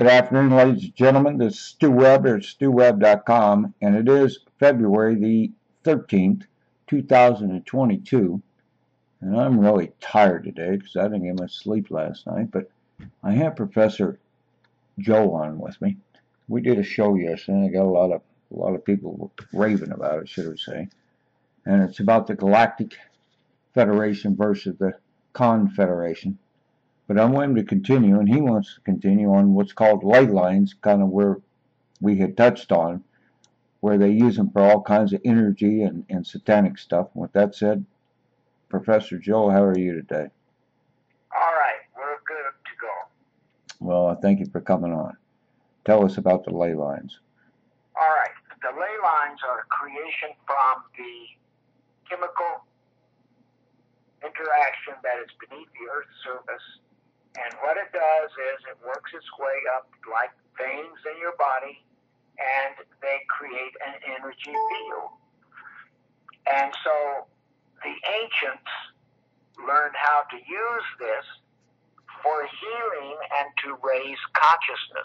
Good afternoon, ladies and gentlemen. This is Stu Webb at StuWebb.com, and it is February the 13th, 2022. And I'm really tired today because I didn't get much sleep last night, but I have Professor Joe on with me. We did a show yesterday, and I got a lot of people raving about it, should we say. And it's about the Galactic Federation versus the Confederation. But I want him to continue, and he wants to continue on what's called ley lines, kind of where we had touched on, where they use them for all kinds of energy and satanic stuff. And with that said, Professor Joe, how are you today? All right, we're good to go. Well, I thank you for coming on. Tell us about the ley lines. All right, the ley lines are a creation from the chemical interaction that is beneath the Earth's surface. And what it does is it works its way up like veins in your body, and they create an energy field. And so the ancients learned how to use this for healing and to raise consciousness.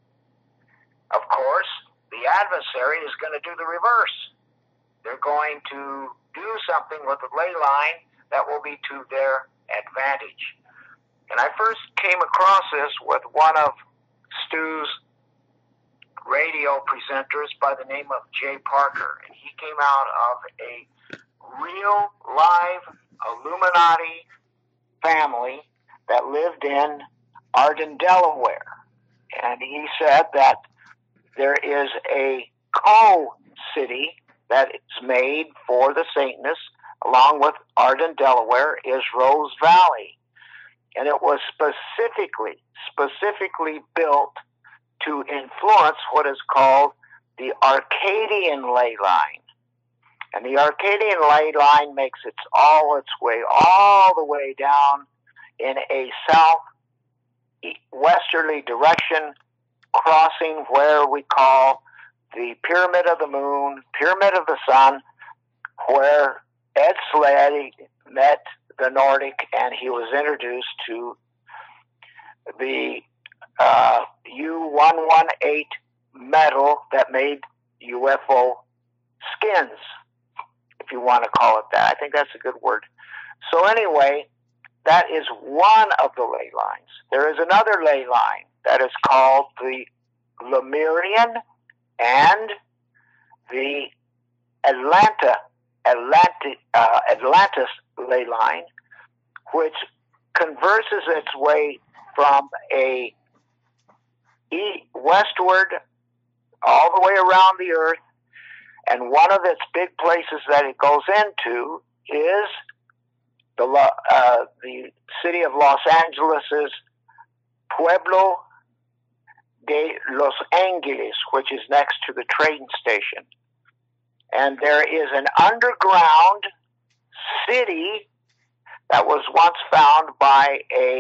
Of course, the adversary is going to do the reverse. They're going to do something with the ley line that will be to their advantage. And I first came across this with one of Stu's radio presenters by the name of Jay Parker. And he came out of a real live Illuminati family that lived in Arden, Delaware. And he said that there is a co-city that is made for the Satanists, along with Arden, Delaware, is Rose Valley. And it was specifically built to influence what is called the Arcadian ley line. And the Arcadian ley line makes its way all the way down in a southwesterly direction, crossing where we call the Pyramid of the Moon, Pyramid of the Sun, where Ed Slade met the Nordic, and he was introduced to the U-118 metal that made UFO skins, if you want to call it that. I think that's a good word. So anyway, that is one of the ley lines. There is another ley line that is called the Lemurian and the Atlantis ley line, which converses its way from a westward all the way around the earth, and one of its big places that it goes into is the city of Los Angeles' Pueblo de Los Angeles, which is next to the train station. And there is an underground city that was once found by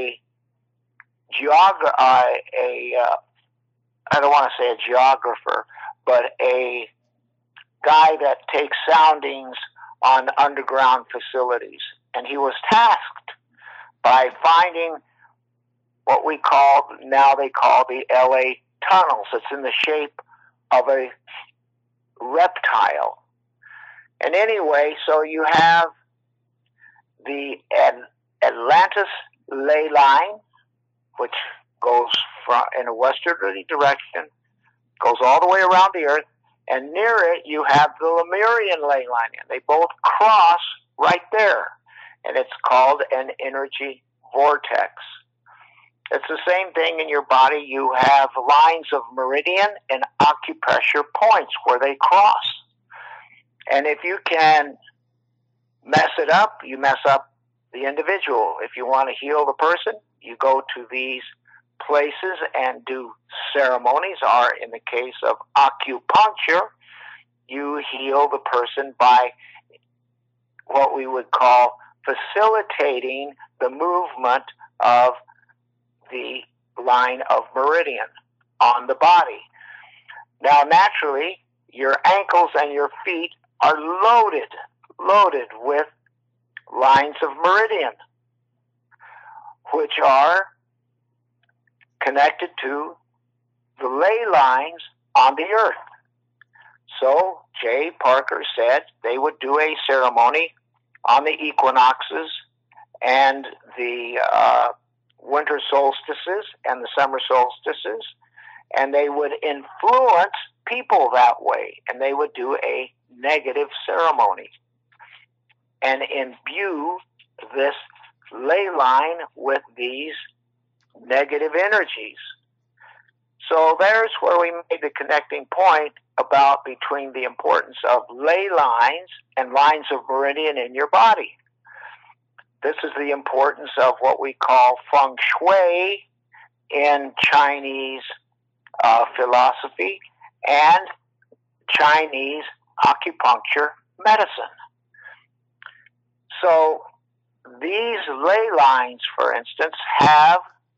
I don't want to say a geographer, but a guy that takes soundings on underground facilities. And he was tasked by finding what they call the LA tunnels. It's in the shape of a reptile. And anyway, so you have the Atlantis ley line, which goes in a westerly direction, goes all the way around the earth, and near it you have the Lemurian ley line, and they both cross right there, and it's called an energy vortex. It's the same thing in your body. You have lines of meridian and acupressure points where they cross. And if you can mess it up, you mess up the individual. If you want to heal the person, you go to these places and do ceremonies, or in the case of acupuncture, you heal the person by what we would call facilitating the movement of the line of meridian on the body. Now, naturally, your ankles and your feet are loaded with lines of meridian, which are connected to the ley lines on the earth. So J. Parker said they would do a ceremony on the equinoxes and the winter solstices and the summer solstices, and they would influence people that way, and they would do a negative ceremony and imbue this ley line with these negative energies. So there's where we made the connecting point about between the importance of ley lines and lines of meridian in your body. This is the importance of what we call feng shui in Chinese philosophy and Chinese acupuncture medicine. So these ley lines, for instance, have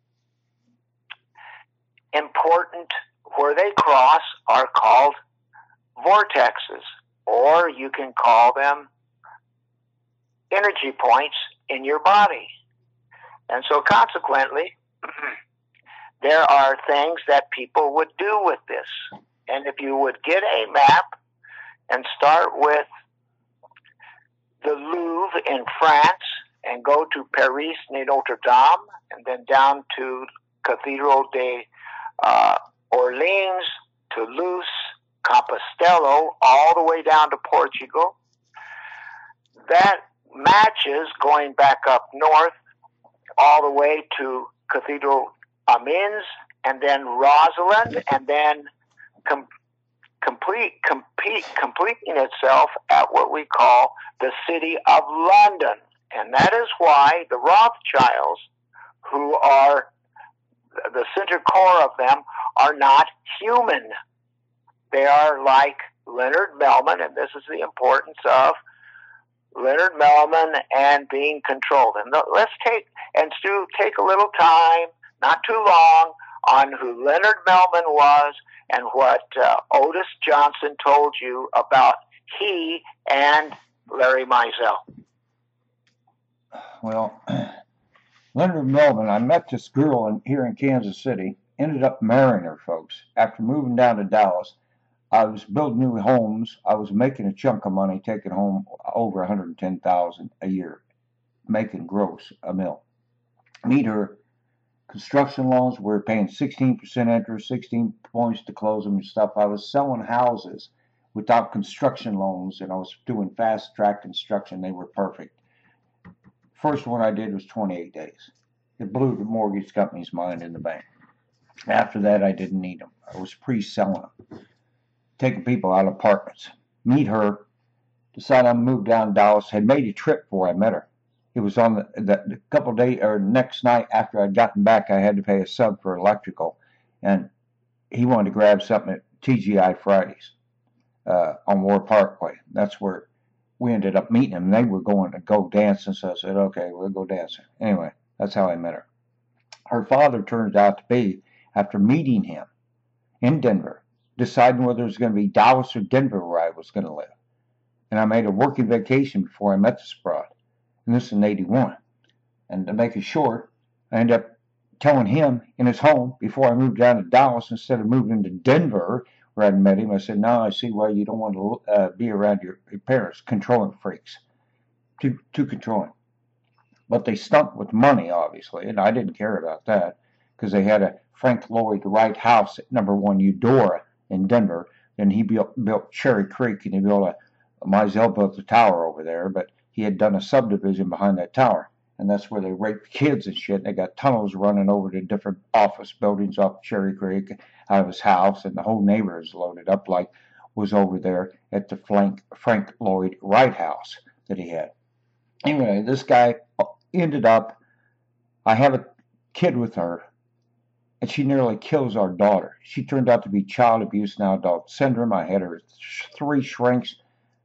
important, where they cross are called vortexes, or you can call them energy points in your body. And so consequently, there are things that people would do with this. And if you would get a map and start with the Louvre in France and go to Paris Notre Dame and then down to Cathedral de Orleans, Toulouse, Compostela, all the way down to Portugal, that matches going back up north all the way to Cathedral Amiens, and then Rosalind, and then completing itself at what we call the City of London. And that is why the Rothschilds, who are the center core of them, are not human. They are like Leonard Mellman, and this is the importance of Leonard Mellman and being controlled. And let's take a little time, not too long, on who Leonard Mellman was and what Otis Johnson told you about he and Larry Mizell. Well, Leonard Mellman, I met this girl here in Kansas City, ended up marrying her, folks. After moving down to Dallas, I was building new homes. I was making a chunk of money, taking home over $110,000 a year, making gross a mil. Meet her. Construction loans, we were paying 16% interest, 16 points to close them and stuff. I was selling houses without construction loans, and I was doing fast track construction. They were perfect. First one I did was 28 days. It blew the mortgage company's mind in the bank. After that, I didn't need them. I was pre-selling them, taking people out of apartments. Meet her, decided I'd move down to Dallas. Had made a trip before I met her. It was on the couple of days, or next night after I'd gotten back, I had to pay a sub for electrical, and he wanted to grab something at TGI Fridays on Ward Parkway. That's where we ended up meeting them. They were going to go dancing, so I said, okay, we'll go dancing. Anyway, that's how I met her. Her father turns out to be, after meeting him in Denver, deciding whether it was going to be Dallas or Denver where I was going to live. And I made a working vacation before I met this broad. And this is in 81. And to make it short, I ended up telling him in his home before I moved down to Dallas, instead of moving to Denver where I'd met him, I said, now I see why you don't want to be around your parents, controlling freaks. Too controlling. But they stumped with money, obviously, and I didn't care about that because they had a Frank Lloyd Wright house at number 1 Eudora in Denver. Then he built Cherry Creek, and he built Mizell built the tower over there, but he had done a subdivision behind that tower, and that's where they raped kids and shit. And they got tunnels running over to different office buildings off Cherry Creek out of his house, and the whole neighborhood is loaded up like was over there at the Frank Lloyd Wright house that he had. Anyway, this guy ended up, I have a kid with her, and she nearly kills our daughter. She turned out to be child abuse, now adult syndrome. I had her 3 shrinks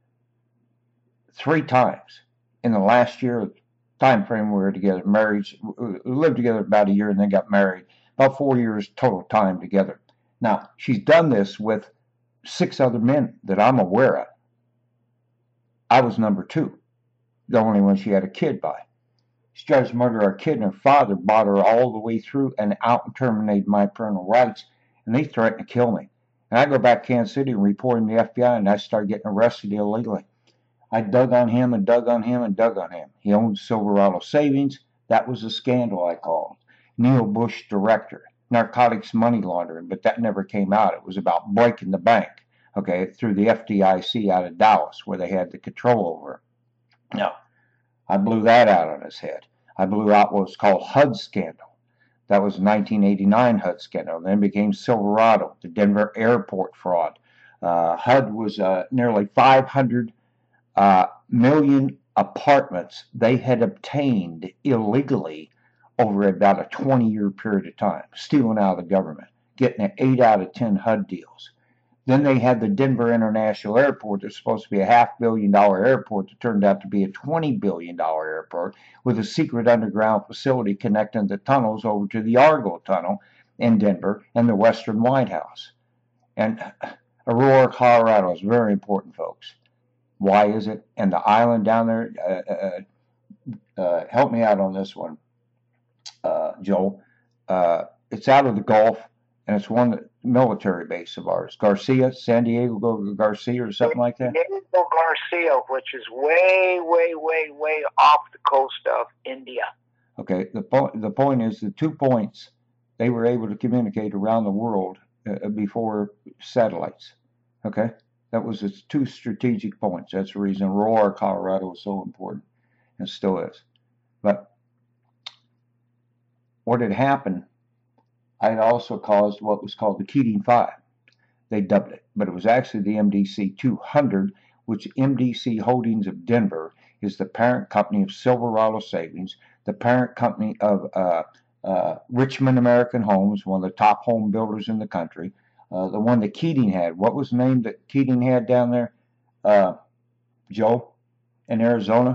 3 times in the last year time frame we were together, married, lived together about a year and then got married. About 4 years total time together. Now, she's done this with 6 other men that I'm aware of. I was number 2, the only one she had a kid by. She tries to murder our kid, and her father bought her all the way through and out and terminated my parental rights and they threatened to kill me. And I go back to Kansas City and report him to the FBI, and I started getting arrested illegally. I dug on him and dug on him and dug on him. He owned Silverado Savings. That was a scandal, I called. Neil Bush director, narcotics money laundering, but that never came out. It was about breaking the bank, okay, through the FDIC out of Dallas, where they had the control over it. Now, I blew that out on his head. I blew out what was called HUD scandal. That was 1989 HUD scandal. Then became Silverado, the Denver airport fraud. HUD was nearly 500 million apartments they had obtained illegally over about a 20-year period of time, stealing out of the government, getting an 8 out of 10 HUD deals. Then they had the Denver International Airport that's supposed to be a $500 million airport that turned out to be a $20 billion airport with a secret underground facility connecting the tunnels over to the Argo Tunnel in Denver and the Western White House. And Aurora, Colorado is very important, folks. Why is it? And the island down there, help me out on this one, Joel. It's out of the Gulf, and it's one military base of ours. Garcia, San Diego Garcia, or something like that? Diego Garcia, which is way, way, way, way off the coast of India. Okay, the point is the 2 points they were able to communicate around the world before satellites. Okay? That was its 2 strategic points. That's the reason Aurora, Colorado is so important, and still is. But what had happened, I had also caused what was called the Keating 5. They dubbed it, but it was actually the MDC 200, which MDC Holdings of Denver is the parent company of Silverado Savings, the parent company of Richmond American Homes, one of the top home builders in the country. The one that Keating had. What was the name that Keating had down there, Joe, in Arizona?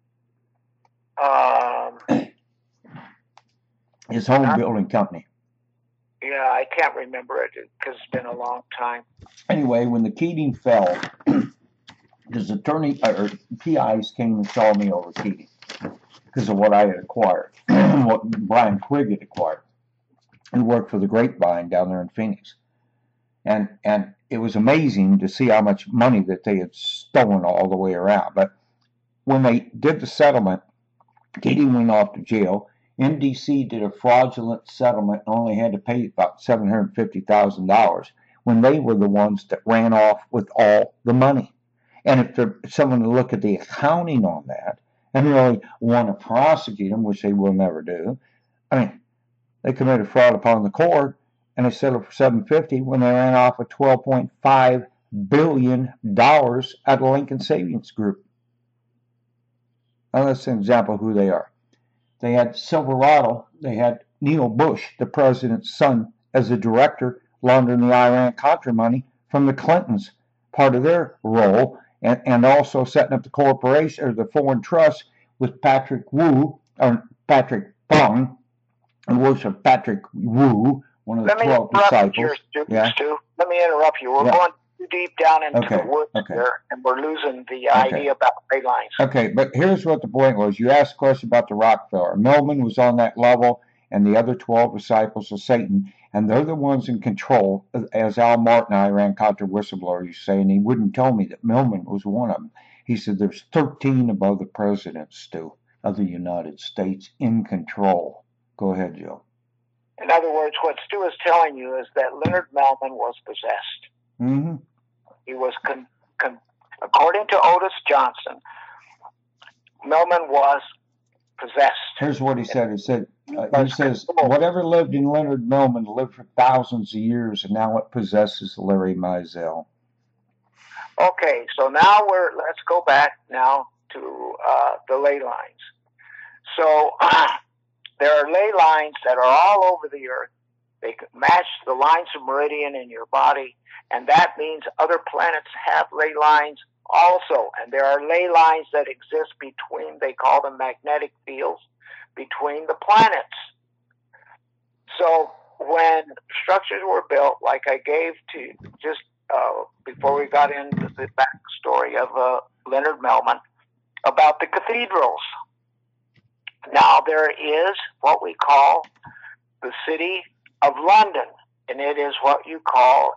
His home building company. Yeah, I can't remember it because it's been a long time. Anyway, when the Keating fell, his attorney or PIs came and saw me over Keating because of what I had acquired, what Brian Quigg had acquired, and worked for the Grapevine down there in Phoenix. And it was amazing to see how much money that they had stolen all the way around. But when they did the settlement, Keating went off to jail. MDC did a fraudulent settlement and only had to pay about $750,000 when they were the ones that ran off with all the money. And if someone to look at the accounting on that and really want to prosecute them, which they will never do, I mean, they committed fraud upon the court and they settled for $750 when they ran off with $12.5 billion out of Lincoln Savings Group. Now that's an example of who they are. They had Silverado, they had Neil Bush, the president's son, as a director, laundering the Iran-Contra money from the Clintons, part of their role, and also setting up the corporation or the foreign trust with Patrick Wu, or Patrick Fung, and worship Patrick Wu, one of the 12 disciples. Stu. Let me interrupt you. We're going too deep down into the woods here, and we're losing the idea about ley lines. Okay, but here's what the point was. You asked a question about the Rockefeller. Millman was on that level, and the other 12 disciples of Satan, and they're the ones in control, as Al Martin, Iran-Contra whistleblower, used to say, and he wouldn't tell me that Millman was one of them. He said there's 13 above the president, Stu, of the United States in control. Go ahead, Joe. In other words, what Stu is telling you is that Leonard Millman was possessed. Mm-hmm. He was, according to Otis Johnson, Millman was possessed. Here's what he said. He says, whatever lived in Leonard Millman lived for thousands of years, and now it possesses Larry Mizell. Okay, so now let's go back now to the ley lines. So there are ley lines that are all over the earth. They match the lines of meridian in your body, and that means other planets have ley lines also. And there are ley lines that exist between, they call them magnetic fields, between the planets. So when structures were built, like I gave to just before we got into the backstory of Leonard Millman, about the cathedrals. Now there is what we call the City of London. and it is what you call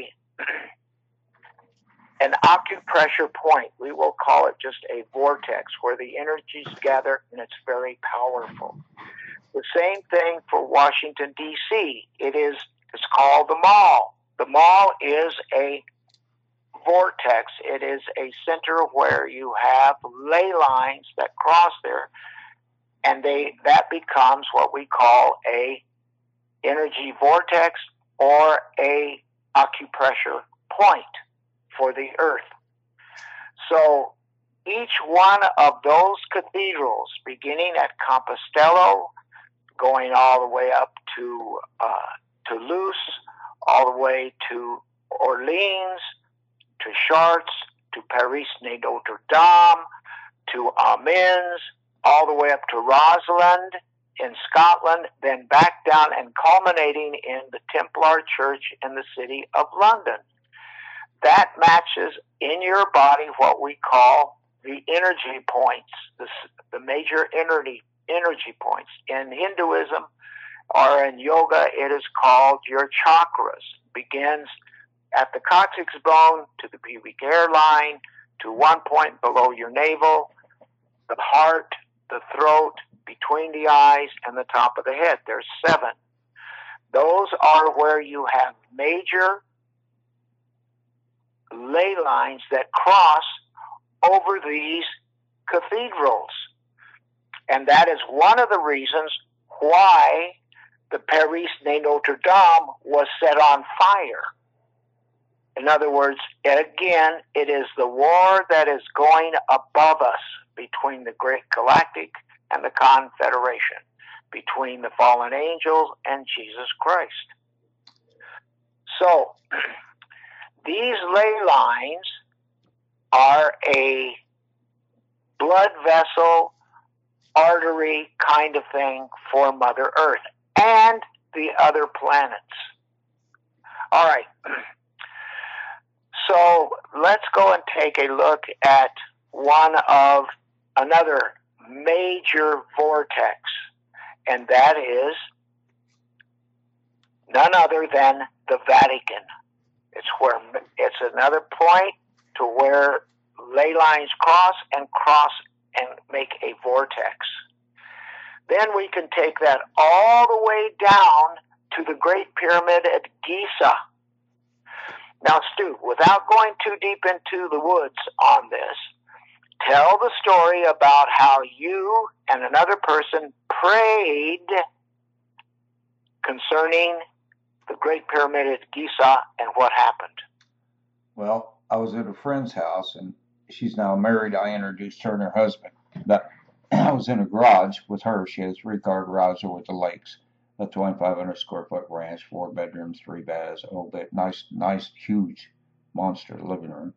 an acupressure point. We will call it just a vortex where the energies gather, and it's very powerful. The same thing for Washington, D.C. It's called the Mall. The Mall is a vortex. It is a center where you have ley lines that cross there, and that becomes what we call a energy vortex or a acupressure point for the earth. So each one of those cathedrals, beginning at Compostela, going all the way up to Toulouse, all the way to Orleans, to Chartres, to Paris Notre Dame, to Amiens, all the way up to Rosalind in Scotland, then back down and culminating in the Templar Church in the city of London. That matches in your body what we call the energy points, the major energy points. In Hinduism or in yoga, it is called your chakras. Begins at the coccyx bone to the pubic hairline, to one point below your navel, the heart, the throat, between the eyes, and the top of the head. There's 7. Those are where you have major ley lines that cross over these cathedrals. And that is one of the reasons why the Paris Notre Dame was set on fire. In other words, again, it is the war that is going above us between the Great Galactic and the Confederation, between the fallen angels and Jesus Christ. So, these ley lines are a blood vessel, artery kind of thing for Mother Earth and the other planets. All right. So let's go and take a look at another major vortex, and that is none other than the Vatican. It's another point to where ley lines cross and make a vortex. Then we can take that all the way down to the Great Pyramid at Giza. Now, Stu, without going too deep into the woods on this, tell the story about how you and another person prayed concerning the Great Pyramid at Giza and what happened. Well, I was at a friend's house, and she's now married. I introduced her and her husband. But I was in a garage with her. She has a 3-car garage over at the lakes, a 2,500 square foot ranch, 4 bedrooms, 3 baths, oh, nice, huge, monster living room.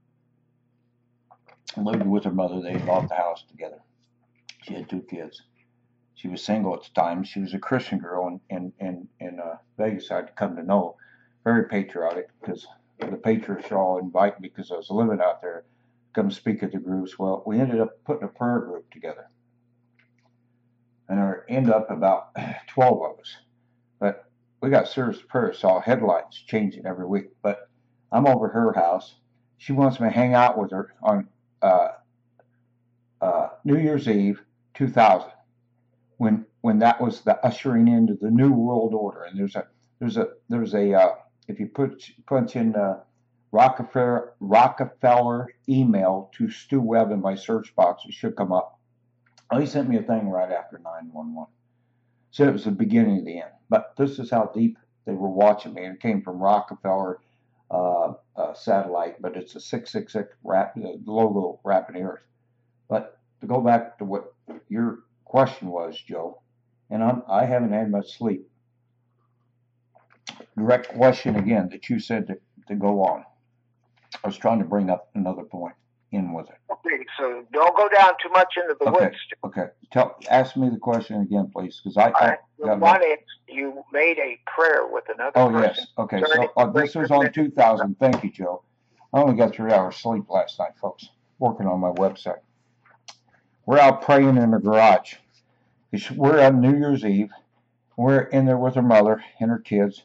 I lived with her mother. They bought the house together. She had 2 kids. She was single at the time. She was a Christian girl in Vegas. I'd come to know. Very patriotic, because the patriots all invite me because I was living out there, come speak at the groups. Well, we ended up putting a prayer group together. And there ended up about 12 of us. But we got serious prayers, saw headlines changing every week. But I'm over at her house. She wants me to hang out with her on New Year's Eve 2000, when that was the ushering into the New World Order. And there's a if you punch in Rockefeller email to Stu Webb in my search box, it should come up. Oh, he sent me a thing right after 9/11. Said it was the beginning of the end. But this is how deep they were watching me. And it came from Rockefeller satellite, but it's a 666 logo wrapping the Earth. But to go back to what your question was, Joe, and I haven't had much sleep. Direct question again that you said to go on. I was trying to bring up another point in with it. Okay, so don't go down too much into the woods. Okay. Ask me the question again, please, because one is you made a prayer with another person. Oh, yes. Okay, so this was on 2000. Thank you, Joe. I only got 3 hours sleep last night, folks, working on my website. We're out praying in the garage. We're on New Year's Eve. We're in there with her mother and her kids,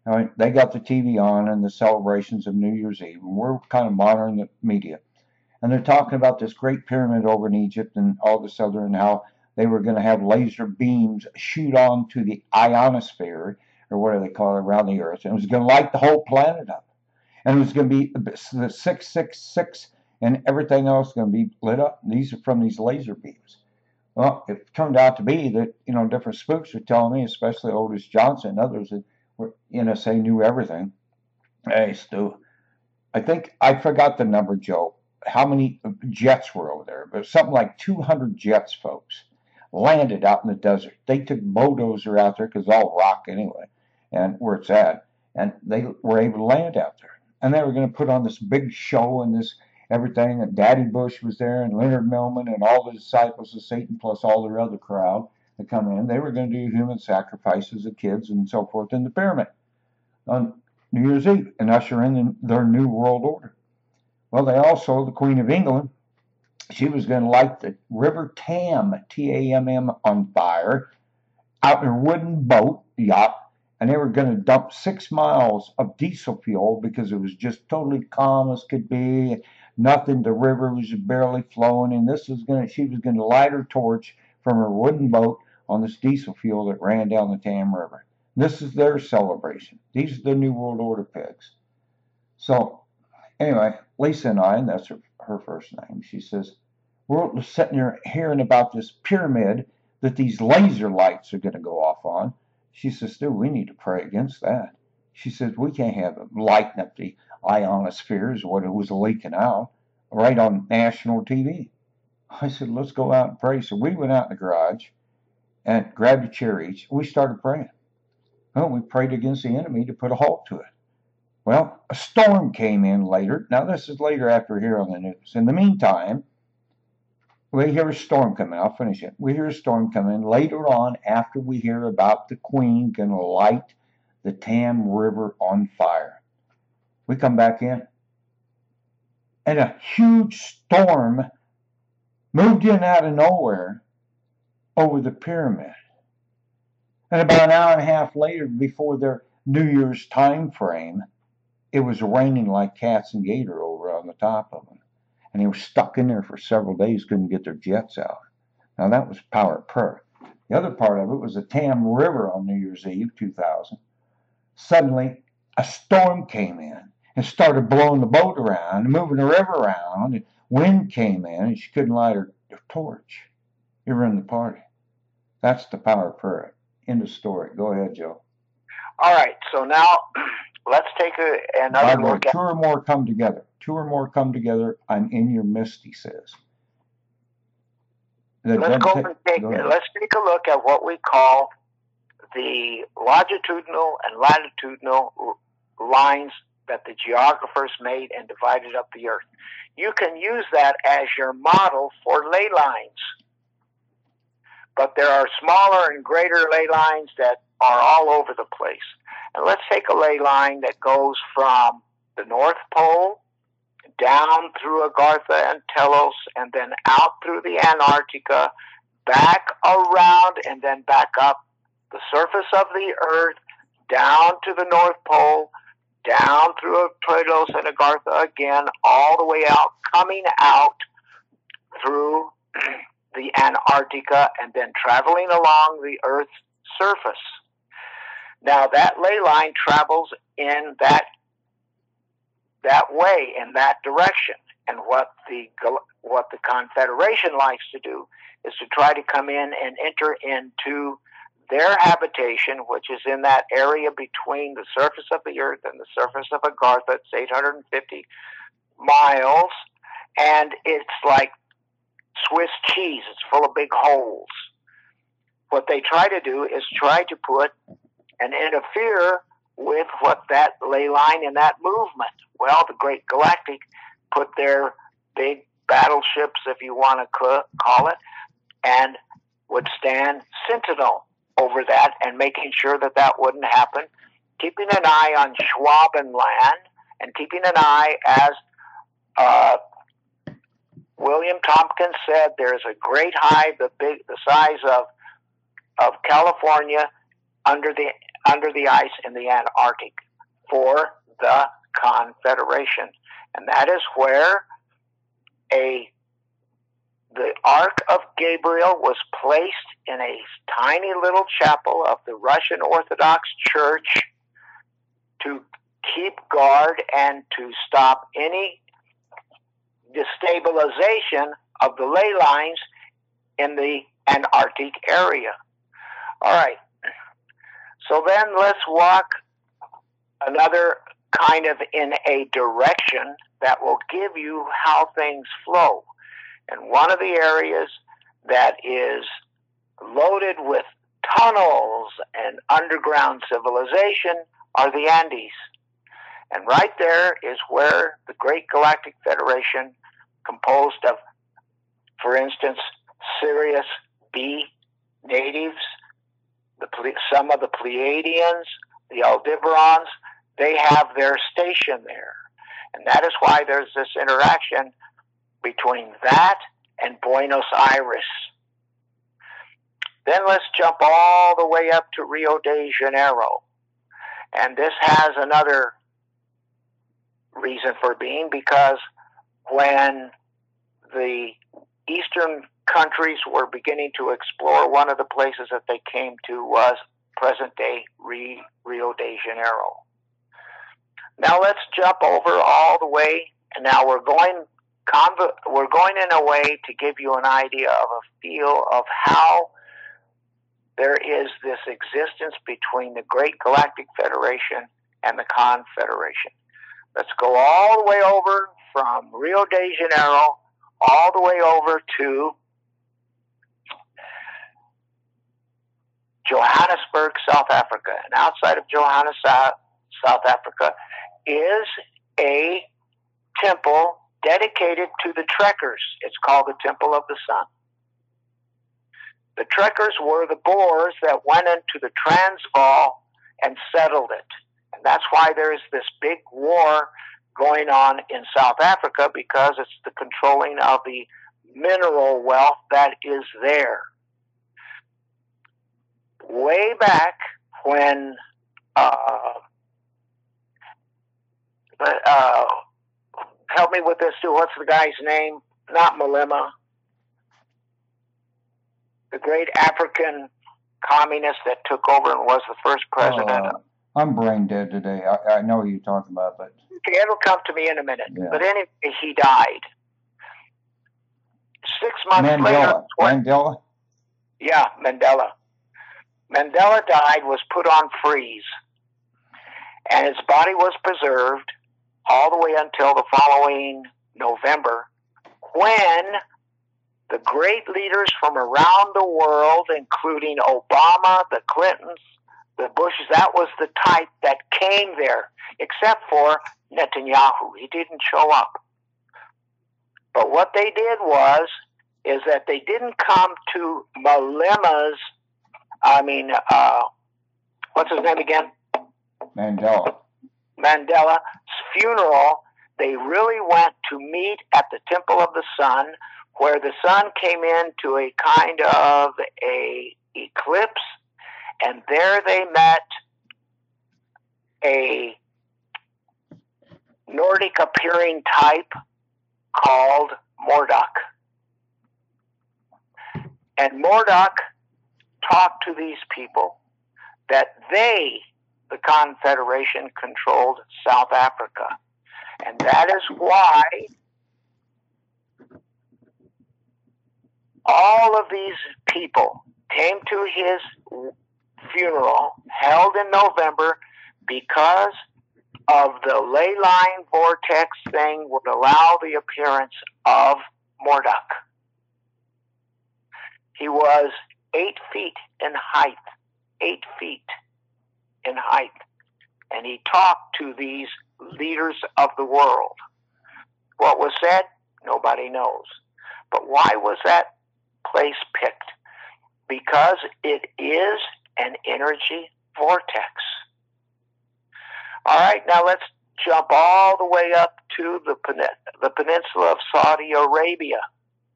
All right, they got the TV on and the celebrations of New Year's Eve, and we're kind of monitoring the media. And they're talking about this great pyramid over in Egypt and all this other, and how they were going to have laser beams shoot onto the ionosphere, or whatever they call it, around the Earth, and it was going to light the whole planet up. And it was going to be the 666 and everything else going to be lit up. These are from these laser beams. Well, it turned out to be that, different spooks were telling me, especially Otis Johnson and others that were NSA knew everything. Hey, Stu, I think I forgot the number, Joe, how many jets were over there, but something like 200 jets, folks, landed out in the desert. They took bulldozer out there because it's all rock anyway, and where it's at, and they were able to land out there. And they were going to put on this big show and this everything, and Daddy Bush was there, and Leonard Millman, and all the disciples of Satan, plus all their other crowd that come in. They were going to do human sacrifices of kids and so forth in the pyramid on New Year's Eve and usher in their new world order. Well, they also, the Queen of England, she was going to light the River Tam, Tamm, on fire out in her wooden boat, yacht, and they were going to dump 6 miles of diesel fuel because it was just totally calm as could be. Nothing, the river was barely flowing, and she was going to light her torch from her wooden boat on this diesel fuel that ran down the Tam River. This is their celebration. These are the New World Order pigs. So, anyway, Lisa and I, and that's her first name, she says, we're sitting here hearing about this pyramid that these laser lights are going to go off on. She says, dude, we need to pray against that. She says, we can't have it lighting up the ionosphere, is what it was leaking out, right on national TV. I said, let's go out and pray. So we went out in the garage and grabbed a chair each. We started praying. Well, we prayed against the enemy to put a halt to it. Well, a storm came in later. Now, this is later after here on the news. In the meantime, we hear a storm coming. I'll finish it. We hear a storm coming later on after we hear about the Queen going to light the Tam River on fire. We come back in, and a huge storm moved in out of nowhere over the pyramid. And about an hour and a half later, before their New Year's time frame, it was raining like cats and gator over on the top of them. And they were stuck in there for several days, couldn't get their jets out. Now, that was power of prayer. The other part of it was the Tam River on New Year's Eve, 2000. Suddenly, a storm came in and started blowing the boat around and moving the river around. And wind came in, and she couldn't light her torch. You were in the party. That's the power of prayer. End of story. Go ahead, Joe. All right, so now let's take another look at... Two or more come together. Two or more come together. I'm in your midst, he says. Let's take a look at what we call the longitudinal and latitudinal lines that the geographers made and divided up the Earth. You can use that as your model for ley lines. But there are smaller and greater ley lines that are all over the place. And let's take a ley line that goes from the North Pole down through Agartha and Telos, and then out through the Antarctica, back around, and then back up the surface of the Earth, down to the North Pole, down through Telos and Agartha again, all the way out, coming out through the Antarctica, and then traveling along the Earth's surface. Now, that ley line travels in that way, in that direction. And what the Confederation likes to do is to try to come in and enter into their habitation, which is in that area between the surface of the Earth and the surface of Agartha. It's 850 miles, and it's like Swiss cheese. It's full of big holes. What they try to do is try to put and interfere with what that ley line and that movement. Well, the Great Galactic put their big battleships, if you want to call it, and would stand sentinel over that and making sure that that wouldn't happen, keeping an eye on Schwabenland and keeping an eye, as William Tompkins said, there's a great hive, the size of California, under the under the ice in the Antarctic for the Confederation. And that is where the Ark of Gabriel was placed in a tiny little chapel of the Russian Orthodox Church to keep guard and to stop any destabilization of the ley lines in the Antarctic area. All right. So then let's walk another kind of in a direction that will give you how things flow. And one of the areas that is loaded with tunnels and underground civilization are the Andes. And right there is where the Great Galactic Federation, composed of, for instance, Sirius B natives, some of the Pleiadians, the Aldebarans, they have their station there. And that is why there's this interaction between that and Buenos Aires. Then let's jump all the way up to Rio de Janeiro. And this has another reason for being, because when the Eastern countries were beginning to explore, one of the places that they came to was present-day Rio de Janeiro. Now let's jump over all the way, and now we're going in a way to give you an idea of a feel of how there is this existence between the Great Galactic Federation and the Confederation. Let's go all the way over from Rio de Janeiro all the way over to Johannesburg, South Africa. And outside of Johannesburg, South Africa, is a temple dedicated to the Trekkers. It's called the Temple of the Sun. The Trekkers were the Boers that went into the Transvaal and settled it. And that's why there's this big war going on in South Africa, because it's the controlling of the mineral wealth that is there. Way back when help me with this too. What's the guy's name? Not Malema. The great African communist that took over and was the first president. I'm brain dead today. I know what you're talking about, but it'll come to me in a minute. Yeah. But anyway, he died. 6 months later. Mandela? Yeah, Mandela. Mandela died, was put on freeze, and his body was preserved all the way until the following November, when the great leaders from around the world, including Obama, the Clintons, the Bushes, that was the type that came there, except for Netanyahu. He didn't show up. But what they did is that they didn't come to Malema's, what's his name again? Mandela's funeral. They really went to meet at the Temple of the Sun, where the sun came into a kind of a eclipse, and there they met a Nordic appearing type called Mordok. And Mordok talked to these people that they, the Confederation, controlled South Africa. And that is why all of these people came to his funeral, held in November, because of the ley line vortex thing would allow the appearance of Mordok. He was 8 feet in height, 8 feet in height. And he talked to these leaders of the world. What was said, nobody knows. But why was that place picked? Because it is an energy vortex. All right, now let's jump all the way up to the peninsula of Saudi Arabia.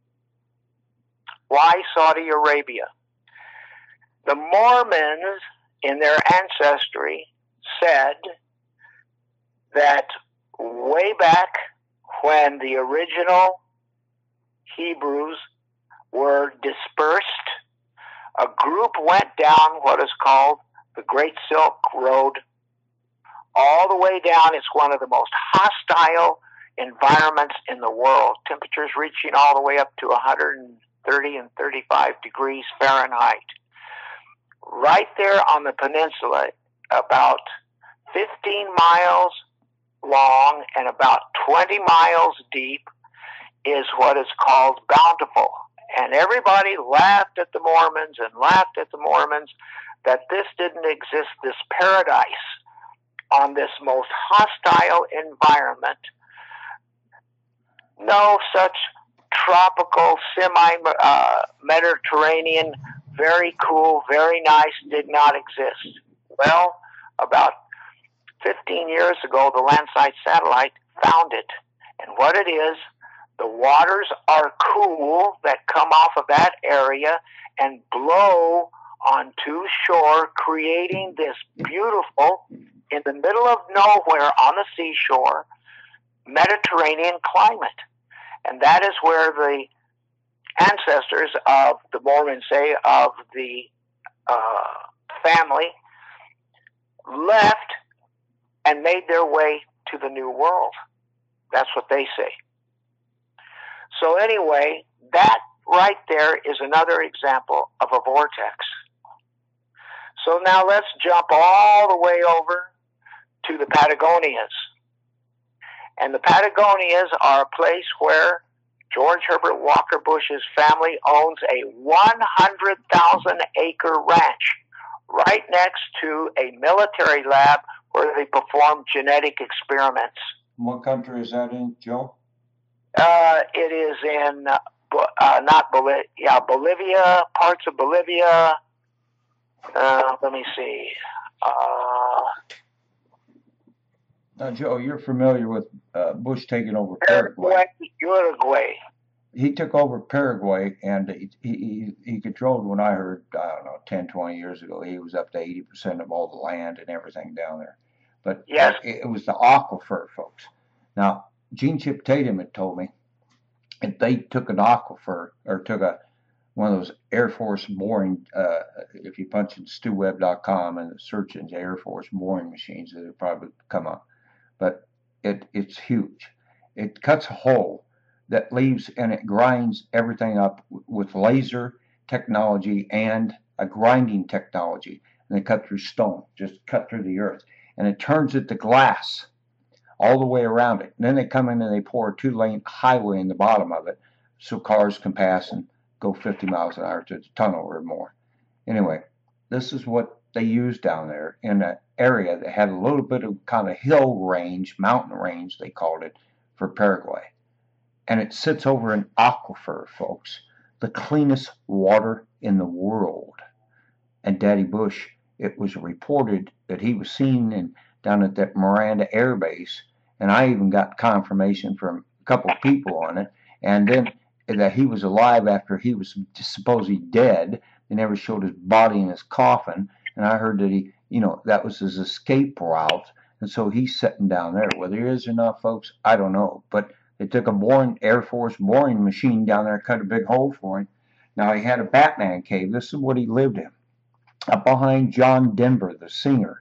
Why Saudi Arabia? The Mormons in their ancestry said that way back when the original Hebrews were dispersed, a group went down what is called the Great Silk Road all the way down. It's one of the most hostile environments in the world. Temperatures reaching all the way up to 130 and 35 degrees Fahrenheit. Right there on the peninsula, about 15 miles long and about 20 miles deep, is what is called Bountiful. And everybody laughed at the Mormons that this didn't exist, this paradise on this most hostile environment. No such tropical, semi-Mediterranean, very cool, very nice, did not exist. Well, about 15 years ago, the Landsat satellite found it. And what it is, the waters are cool that come off of that area and blow onto shore, creating this beautiful, in the middle of nowhere on the seashore, Mediterranean climate. And that is where the ancestors of the Mormons, say, of the family, left and made their way to the New World. That's what they say. So anyway, that right there is another example of a vortex. So now let's jump all the way over to the Patagonias. And the Patagonias are a place where George Herbert Walker Bush's family owns a 100,000-acre ranch right next to a military lab where they perform genetic experiments. What country is that in, Joe? It is in, not Bolivia, Bolivia, parts of Bolivia. Let me see. Joe, you're familiar with Bush taking over Paraguay. Uruguay. He took over Paraguay, and he controlled, when I heard, I don't know, 10, 20 years ago, he was up to 80% of all the land and everything down there. But yes, it was the aquifer, folks. Now, Gene Chip Tatum had told me if they took an aquifer, or took one of those Air Force boring, if you punch in StuWeb.com and search into Air Force boring machines, it'll probably come up. But it's huge. It cuts a hole that leaves, and it grinds everything up with laser technology and a grinding technology. And they cut through stone, just cut through the earth. And it turns it to glass all the way around it. And then they come in and they pour a 2-lane highway in the bottom of it so cars can pass and go 50 miles an hour to the tunnel or more. Anyway, this is what they used down there in an area that had a little bit of kind of hill range, mountain range, they called it, for Paraguay. And it sits over an aquifer, folks, the cleanest water in the world. And Daddy Bush, it was reported that he was seen down at that Miranda Air Base, and I even got confirmation from a couple of people on it, and then that he was alive after he was supposedly dead. They never showed his body in his coffin, and I heard that he, that was his escape route, and so he's sitting down there. Whether he is or not, folks, I don't know, but they took a Air Force boring machine down there, cut a big hole for him. Now, he had a Batman cave. This is what he lived in. Up behind John Denver, the singer,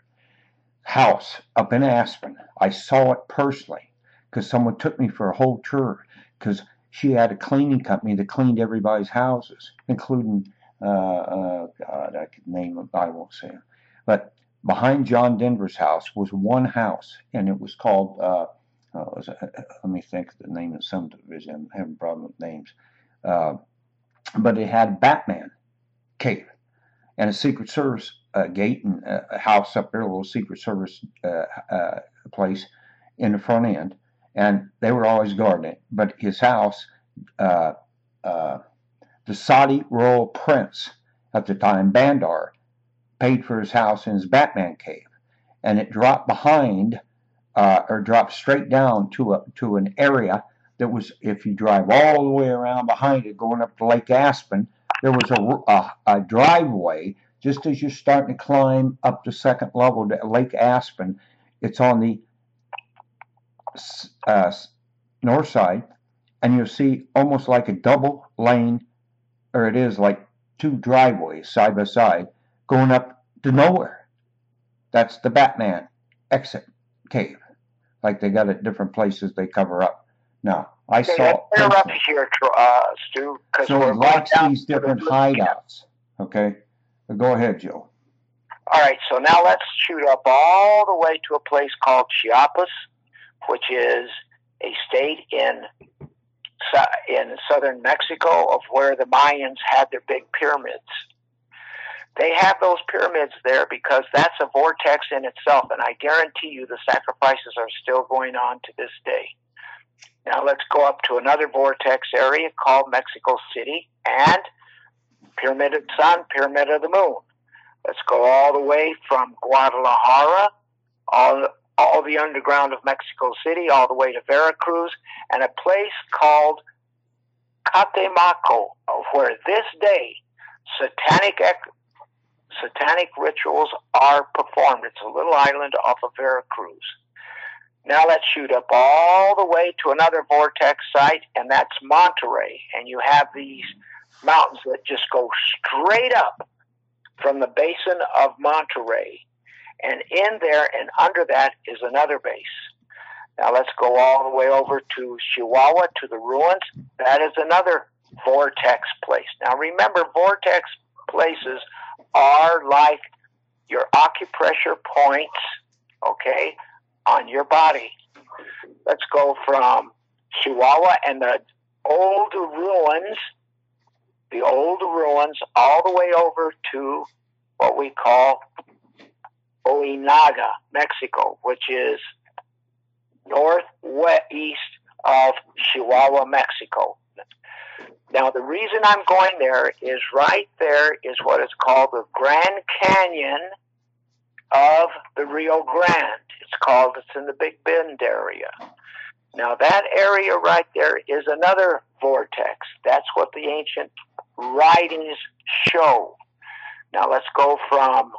house up in Aspen. I saw it personally because someone took me for a whole tour, because she had a cleaning company that cleaned everybody's houses, including, God, I could name it, I won't say it. But behind John Denver's house was one house, and it was called, let me think of the name of some division. I'm having a problem with names. But it had a Batman cave and a Secret Service gate and a house up there, a little Secret Service place in the front end. And they were always guarding it. But his house, the Saudi royal prince at the time, Bandar, paid for his house in his Batman cave. And it dropped behind, or dropped straight down to an area that was, if you drive all the way around behind it, going up to Lake Aspen, there was a driveway just as you're starting to climb up the second level to Lake Aspen. It's on the uh, north side, and you'll see almost like a double lane, or it is like two driveways side by side going up to nowhere. That's the Batman exit cave, like they got at different places they cover up. Now, I saw. Interrupt here, Stu. So he likes these different hideouts. Okay, go ahead, Joe. All right, so now let's shoot up all the way to a place called Chiapas, which is a state in southern Mexico, of where the Mayans had their big pyramids. They have those pyramids there because that's a vortex in itself, and I guarantee you the sacrifices are still going on to this day. Now let's go up to another vortex area called Mexico City and Pyramid of the Sun, Pyramid of the Moon. Let's go all the way from Guadalajara, all the underground of Mexico City, all the way to Veracruz, and a place called Catemaco, where this day satanic rituals are performed. It's a little island off of Veracruz. Now let's shoot up all the way to another vortex site, and that's Monterey. And you have these mountains that just go straight up from the basin of Monterey. And in there and under that is another base. Now let's go all the way over to Chihuahua, to the ruins. That is another vortex place. Now remember, vortex places are like your acupressure points, okay, on your body. Let's go from Chihuahua and the old ruins, all the way over to what we call Ojinaga, Mexico, which is northwest of Chihuahua, Mexico. Now, the reason I'm going there is right there is what is called the Grand Canyon of the Rio Grande. It's in the Big Bend area. Now, that area right there is another vortex. That's what the ancient writings show. Now, let's go from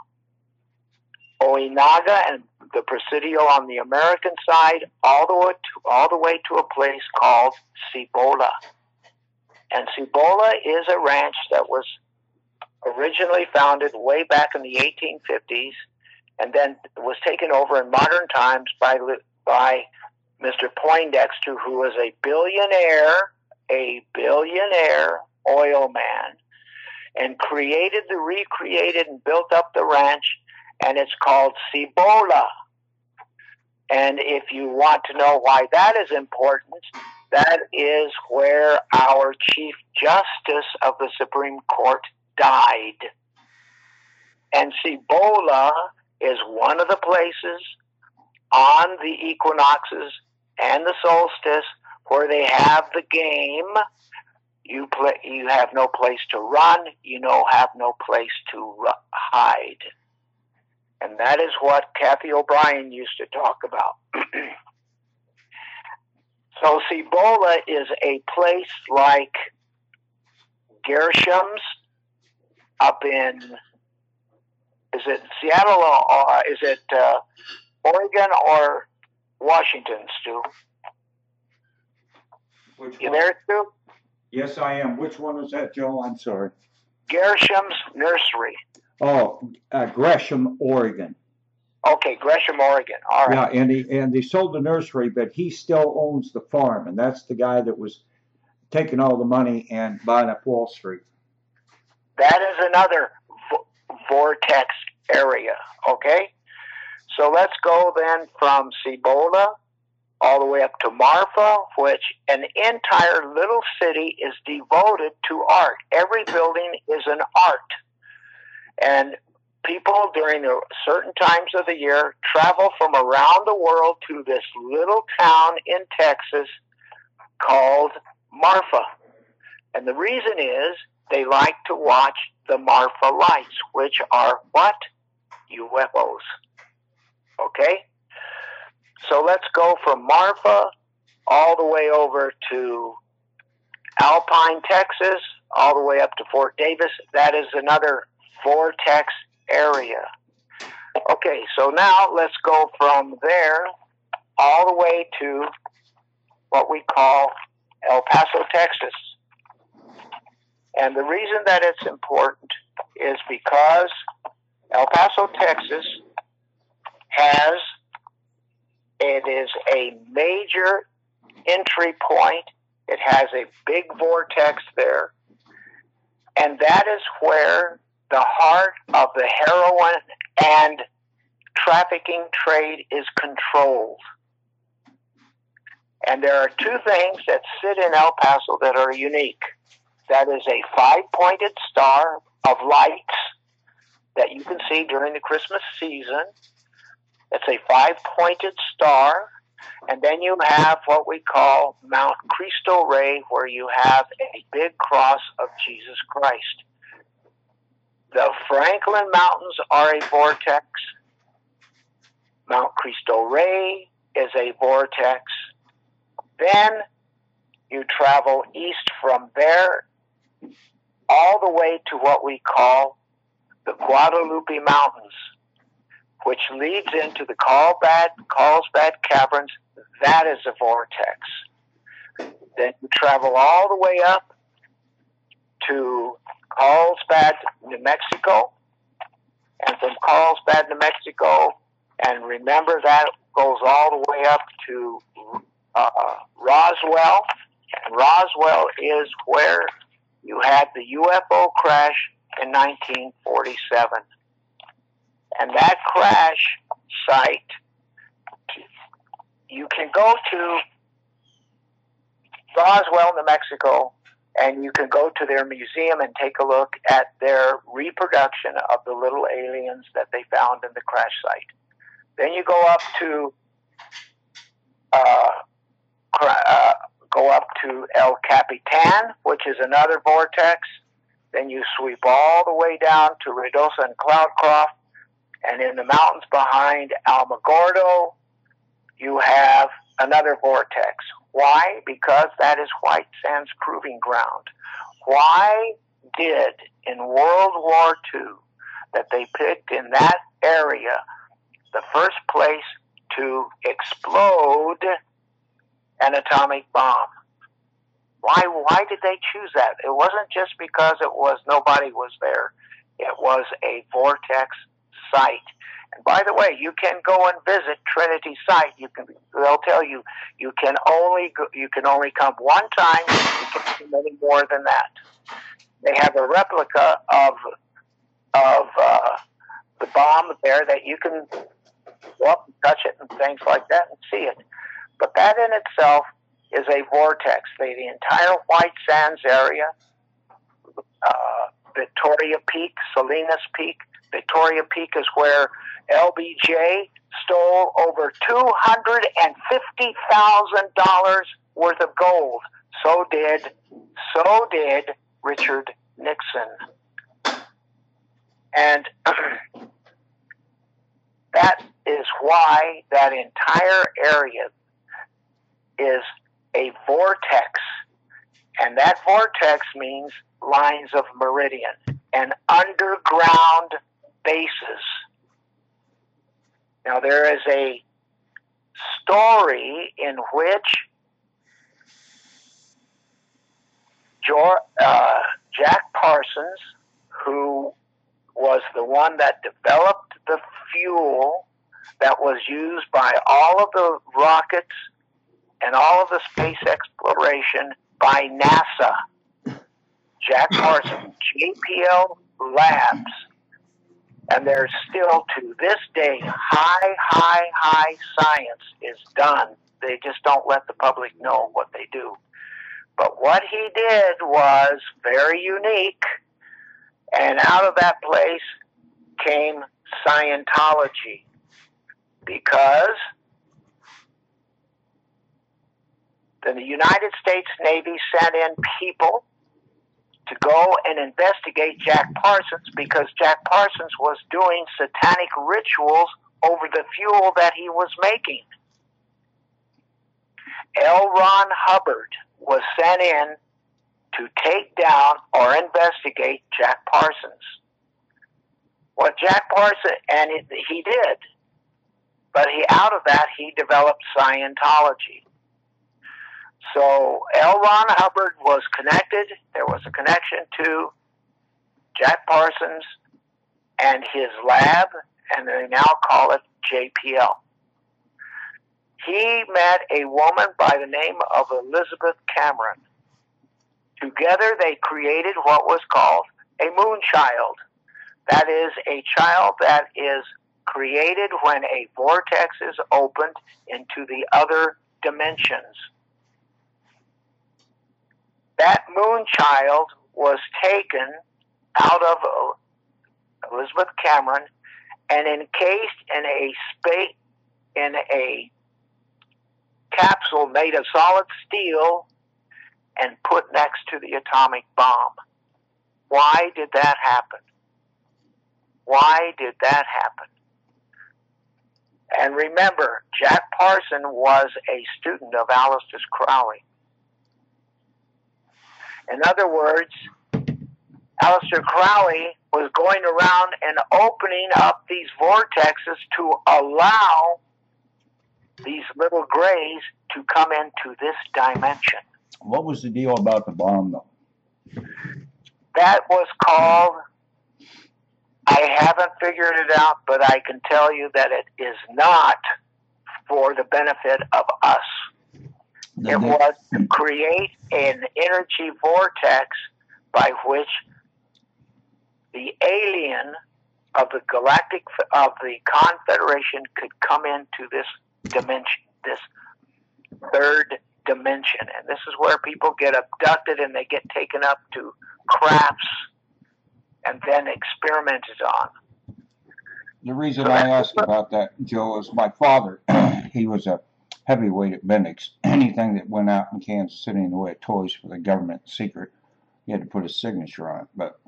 Ojinaga and the Presidio on the American side all the way to a place called Cibola. And Cibola is a ranch that was originally founded way back in the 1850s and then was taken over in modern times by Mr. Poindexter, who was a billionaire oil man, and recreated and built up the ranch, and it's called Cibola. And if you want to know why that is important, that is where our Chief Justice of the Supreme Court died. And Cibola is one of the places on the equinoxes and the solstice where they have the game. You have no place to run. Have no place to hide. And that is what Kathy O'Brien used to talk about. So Cibola is a place like Gersham's up in, is it Seattle or is it Oregon or Washington, Stu? You there, Stu? Yes, I am. Which one is that, Joe? I'm sorry. Gersham's Nursery. Oh, Gresham, Oregon. Okay, Gresham, Oregon. All right. Yeah, and they sold the nursery, but he still owns the farm, and that's the guy that was taking all the money and buying up Wall Street. That is another vortex area, okay? So let's go then from Cibola all the way up to Marfa, which an entire little city is devoted to art. Every building is an art. And people during certain times of the year travel from around the world to this little town in Texas called Marfa. And the reason is they like to watch the Marfa lights, which are what? UFOs. Okay? So let's go from Marfa all the way over to Alpine, Texas, all the way up to Fort Davis. That is another vortex area. Okay, so now let's go from there all the way to what we call El Paso, Texas. And the reason that it's important is because El Paso, Texas it is a major entry point. It has a big vortex there. And that is where the heart of the heroin and trafficking trade is controlled. And there are two things that sit in El Paso that are unique. That is a 5-pointed star of lights that you can see during the Christmas season. It's a 5-pointed star. And then you have what we call Mount Cristo Rey, where you have a big cross of Jesus Christ. The Franklin Mountains are a vortex. Mount Cristo Rey is a vortex. Then you travel east from there all the way to what we call the Guadalupe Mountains, which leads into the Carlsbad Caverns. That is a vortex. Then you travel all the way up to Carlsbad, New Mexico. And from Carlsbad, New Mexico, and remember that goes all the way up to Roswell. And Roswell is where you had the UFO crash in 1947. And that crash site, you can go to Roswell, New Mexico, and you can go to their museum and take a look at their reproduction of the little aliens that they found in the crash site. Then you go up to El Capitan, which is another vortex. Then you sweep all the way down to Ruidoso and Cloudcroft, and in the mountains behind Alamogordo, you have another vortex. Why? Because that is White Sands Proving Ground. Why did in World War II that they picked in that area the first place to explode an atomic bomb? Why did they choose that? It wasn't just because nobody was there. It was a vortex site. And by the way, you can go and visit Trinity site. They'll tell you you can only come one time. You can't come any more than that. They have a replica of the bomb there that you can go up and touch it and things like that and see it. But that in itself is a vortex. The entire White Sands area, Victoria Peak, Salinas Peak. Victoria Peak is where LBJ stole over $250,000 worth of gold. So did Richard Nixon. And that is why that entire area is a vortex. And that vortex means lines of meridian and underground bases. Now, there is a story in which Jack Parsons, who was the one that developed the fuel that was used by all of the rockets and all of the space exploration by NASA, Jack Parsons, JPL Labs, and there's still, to this day, high science is done. They just don't let the public know what they do. But what he did was very unique, and out of that place came Scientology, because the United States Navy sent in people to go and investigate Jack Parsons, because Jack Parsons was doing satanic rituals over the fuel that he was making. L. Ron Hubbard was sent in to take down or investigate Jack Parsons. Well, Jack Parsons, and he did, but out of that, he developed Scientology. So L. Ron Hubbard was connected. There was a connection to Jack Parsons and his lab, and they now call it JPL. He met a woman by the name of Elizabeth Cameron. Together they created what was called a moonchild. That is a child that is created when a vortex is opened into the other dimensions. That moonchild was taken out of Elizabeth Cameron and encased in a capsule made of solid steel and put next to the atomic bomb. Why did that happen? Why did that happen? And remember, Jack Parsons was a student of Aleister Crowley. In other words, Aleister Crowley was going around and opening up these vortexes to allow these little grays to come into this dimension. What was the deal about the bomb, though? That was called, I haven't figured it out, but I can tell you that it is not for the benefit of us. It was to create an energy vortex by which the alien of the Confederation could come into this dimension, this third dimension. And this is where people get abducted and they get taken up to crafts and then experimented on. The reason I asked about that, Joe, is my father, he was a heavyweight at Bendix. Anything that went out in Kansas City in the way of toys for the government secret, he had to put a signature on it. But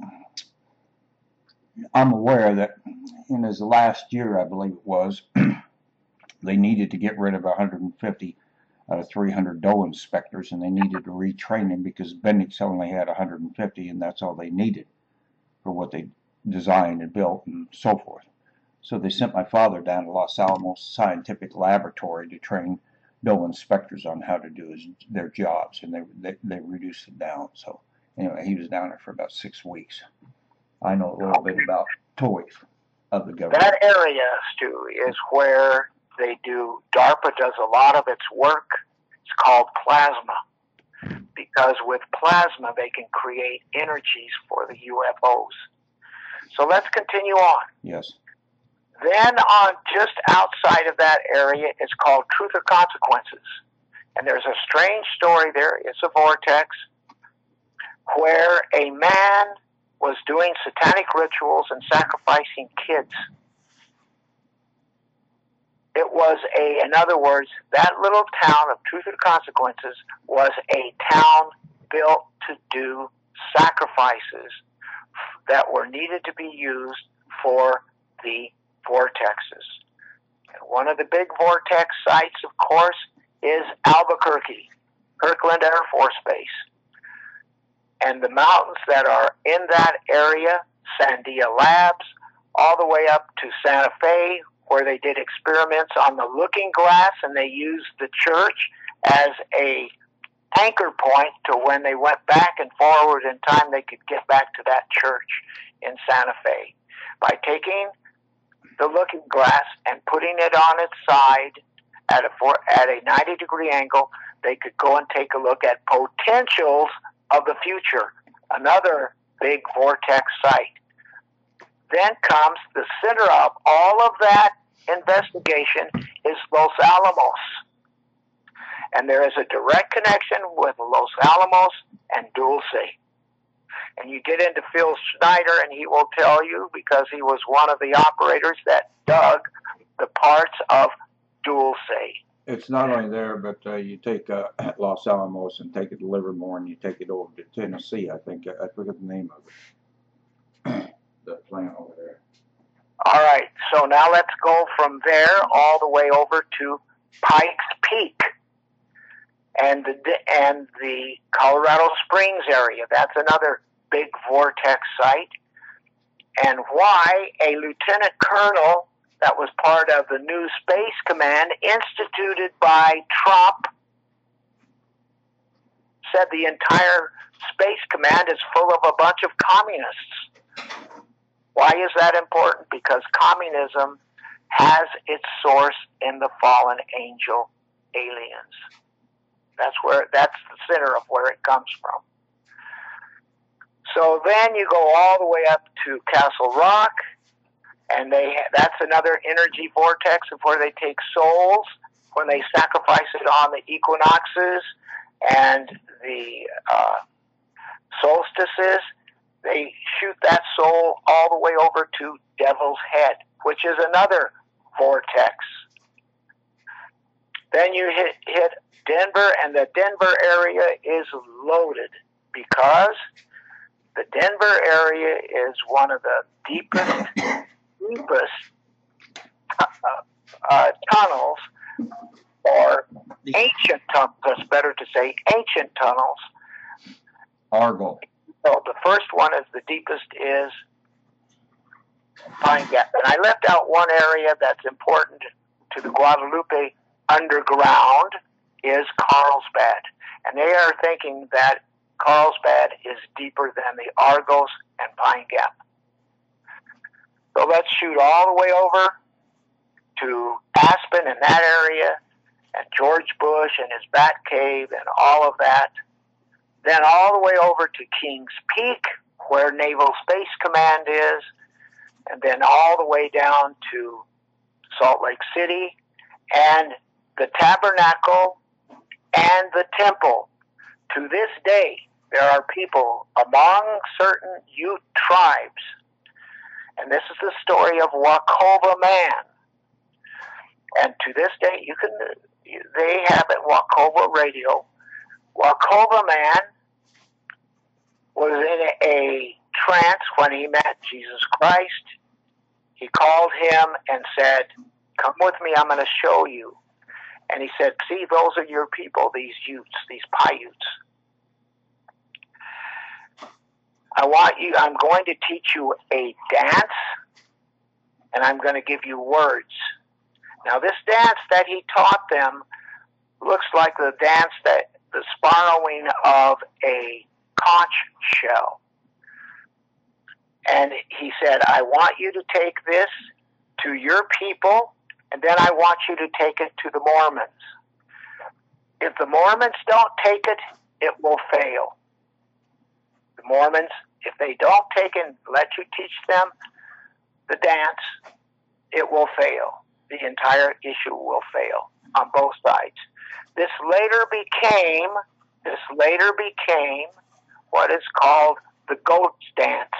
I'm aware that in his last year, I believe it was, they needed to get rid of 150 out of 300 Doe inspectors, and they needed to retrain them because Bendix only had 150, and that's all they needed for what they designed and built and so forth. So they sent my father down to Los Alamos Scientific Laboratory to train Doe inspectors on how to do their jobs, and they reduced it down. So anyway, he was down there for about 6 weeks. I know a little bit about toys of the government. That area, Stu, is where they do, DARPA does a lot of its work. It's called plasma, because with plasma they can create energies for the UFOs. So let's continue on. Yes. Then on just outside of that area, it's called Truth or Consequences. And there's a strange story there. It's a vortex where a man was doing satanic rituals and sacrificing kids. It was in other words, that little town of Truth or Consequences was a town built to do sacrifices that were needed to be used for the vortexes. And one of the big vortex sites, of course, is Albuquerque, Kirkland Air Force Base. And the mountains that are in that area, Sandia Labs, all the way up to Santa Fe, where they did experiments on the looking glass, and they used the church as a anchor point to when they went back and forward in time, they could get back to that church in Santa Fe. By taking the looking glass and putting it on its side at a 90-degree angle, they could go and take a look at potentials of the future, another big vortex site. Then comes the center of all of that investigation is Los Alamos. And there is a direct connection with Los Alamos and Dulce. And you get into Phil Schneider, and he will tell you, because he was one of the operators that dug the parts of Dulce. It's not only there, but you take Los Alamos and take it to Livermore, and you take it over to Tennessee. I think I forget the name of it. The plant over there. All right, so now let's go from there all the way over to Pikes Peak and the Colorado Springs area. That's another big vortex site. and why a lieutenant colonel that was part of the new Space Command instituted by Trump said the entire Space Command is full of a bunch of communists. Why is that important? Because communism has its source in the fallen angel aliens. That's the center of where it comes from. So then you go all the way up to Castle Rock, and that's another energy vortex of where they take souls when they sacrifice it on the equinoxes and the solstices. They shoot that soul all the way over to Devil's Head, which is another vortex. Then you hit Denver, and the Denver area is loaded because the Denver area is one of the deepest tunnels, or ancient tunnels. It's better to say ancient tunnels. Argo. So the first one is the deepest is Pine Gap. And I left out one area that's important to the Guadalupe underground is Carlsbad. And they are thinking that Carlsbad is deeper than the Argos and Pine Gap. So let's shoot all the way over to Aspen and that area, and George Bush and his Bat Cave and all of that. Then all the way over to Kings Peak, where Naval Space Command is, and then all the way down to Salt Lake City, and the Tabernacle and the Temple. To this day, there are people among certain Ute tribes, and this is the story of Wachovah Man. And to this day, they have at Wachovah Radio. Wachovah Man was in a trance when he met Jesus Christ. He called him and said, "Come with me, I'm going to show you." And he said, "See, those are your people, these Utes, these Paiutes. I'm going to teach you a dance, and I'm going to give you words." Now, this dance that he taught them looks like the dance the sparrowing of a conch shell. And he said, "I want you to take this to your people, and then I want you to take it to the Mormons. If the Mormons don't take it, it will fail. The Mormons, if they don't take it and let you teach them the dance, it will fail. The entire issue will fail on both sides." This later became what is called the Goat's Dance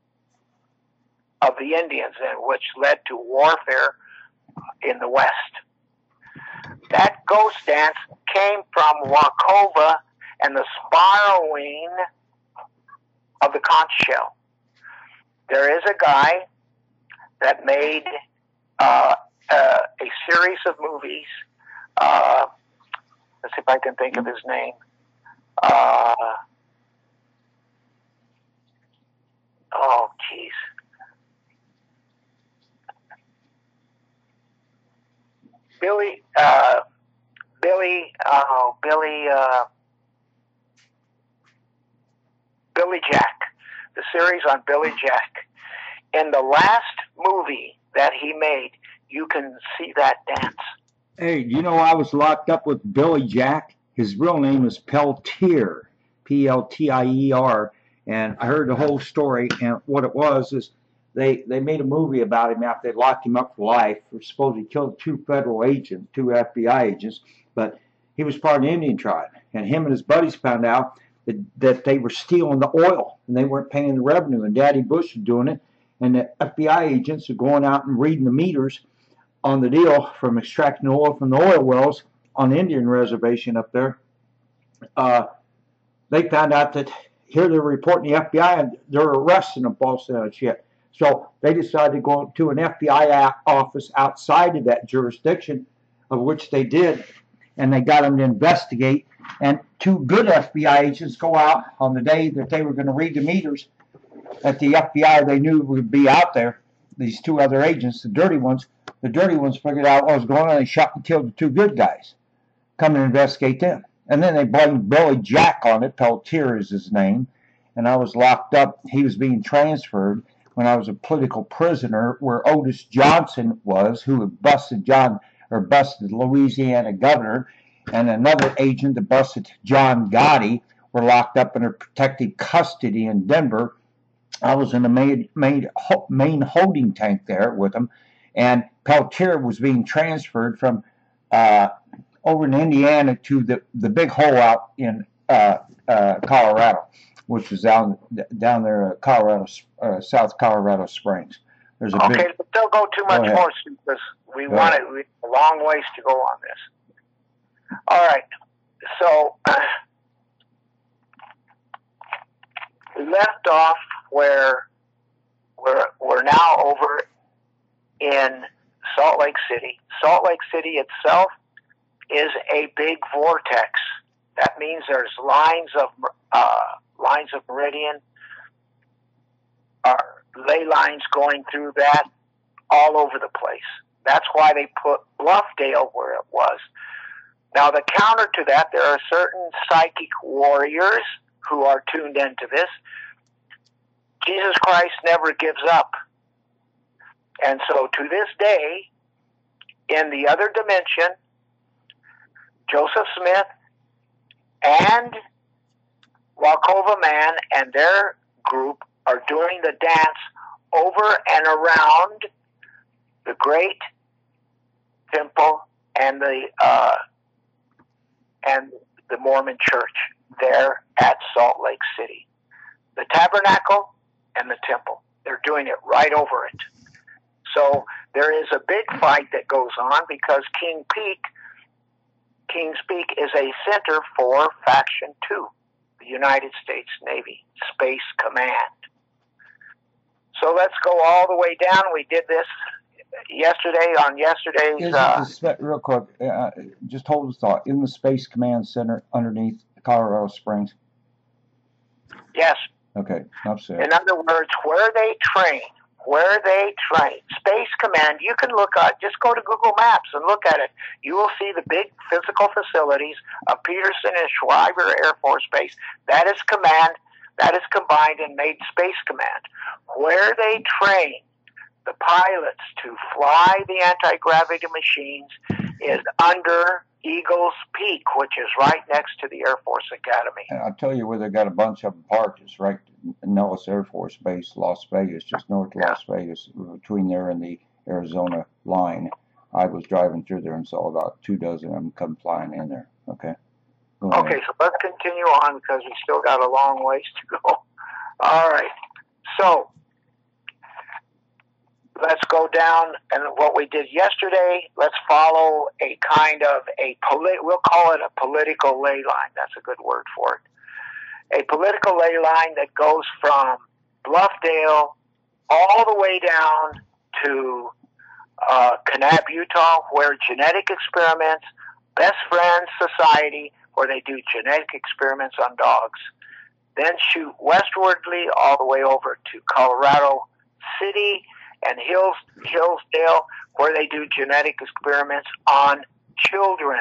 of the Indians, and which led to warfare in the West. That Ghost Dance came from Wachovah and the sparrowing of the conch shell. There is a guy that made a series of movies. Let's see if I can think of his name. Billy Jack. The series on Billy Jack. In the last movie that he made, you can see that dance. Hey, you know, I was locked up with Billy Jack. His real name is Peltier, Peltier, and I heard the whole story. And what it was is they made a movie about him after they locked him up for life. For supposedly killed 2 federal agents, 2 FBI agents, but he was part of the Indian tribe. And him and his buddies found out that they were stealing the oil and they weren't paying the revenue. And Daddy Bush was doing it, and the FBI agents are going out and reading the meters on the deal from extracting the oil from the oil wells on the Indian reservation up there. They found out that here they're reporting the FBI and they're arresting them for all that shit. So they decided to go to an FBI office outside of that jurisdiction, of which they did, and they got them to investigate. And 2 good FBI agents go out on the day that they were going to read the meters at the FBI, they knew would be out there. These two other agents, the dirty ones figured out what was going on. They shot and killed the two good guys. Come and investigate them. And then they blamed Billy Jack on it. Peltier is his name. And I was locked up. He was being transferred when I was a political prisoner where Otis Johnson was, who had busted the Louisiana governor, and another agent that busted John Gotti were locked up in a protective custody in Denver. I was in the main holding tank there with them, and Peltier was being transferred from over in Indiana to the big hole out in Colorado, which is down there, South Colorado Springs. There's a okay, but don't go too much more because we want a long ways to go on this. All right, so we left off where we're now over in Salt Lake City. Salt Lake City itself is a big vortex. That means there's lines of meridian, ley lines going through that all over the place. That's why they put Bluffdale where it was. Now, the counter to that, there are certain psychic warriors who are tuned into this. Jesus Christ never gives up. And so to this day, in the other dimension, Joseph Smith and Wachovah Man and their group are doing the dance over and around the Great Temple and the Mormon Church there at Salt Lake City. The Tabernacle and the Temple. They're doing it right over it. So there is a big fight that goes on because Kings Peak is a center for Faction 2, the United States Navy Space Command. So let's go all the way down. We did this yesterday on yesterday's... real quick, just hold the thought. In the Space Command Center underneath Colorado Springs? Yes. Okay, upset. In other words, where they train. Space Command, you can look at, just go to Google Maps and look at it. You will see the big physical facilities of Peterson and Schreiber Air Force Base. That is combined and made Space Command. Where they train the pilots to fly the anti-gravity machines is under Eagles Peak, which is right next to the Air Force Academy. And I'll tell you where they got a bunch of them parked. It's right in Nellis Air Force Base, Las Vegas, just north of Las Vegas, between there and the Arizona line. I was driving through there and saw about 24 of them come flying in there. Okay. Okay, so let's continue on because we still got a long ways to go. All right. So let's go down, and what we did yesterday, let's follow a kind of we'll call it a political ley line. That's a good word for it. A political ley line that goes from Bluffdale all the way down to Kanab, Utah, where genetic experiments, Best Friends Society, where they do genetic experiments on dogs, then shoot westwardly all the way over to Colorado City and Hillsdale, where they do genetic experiments on children.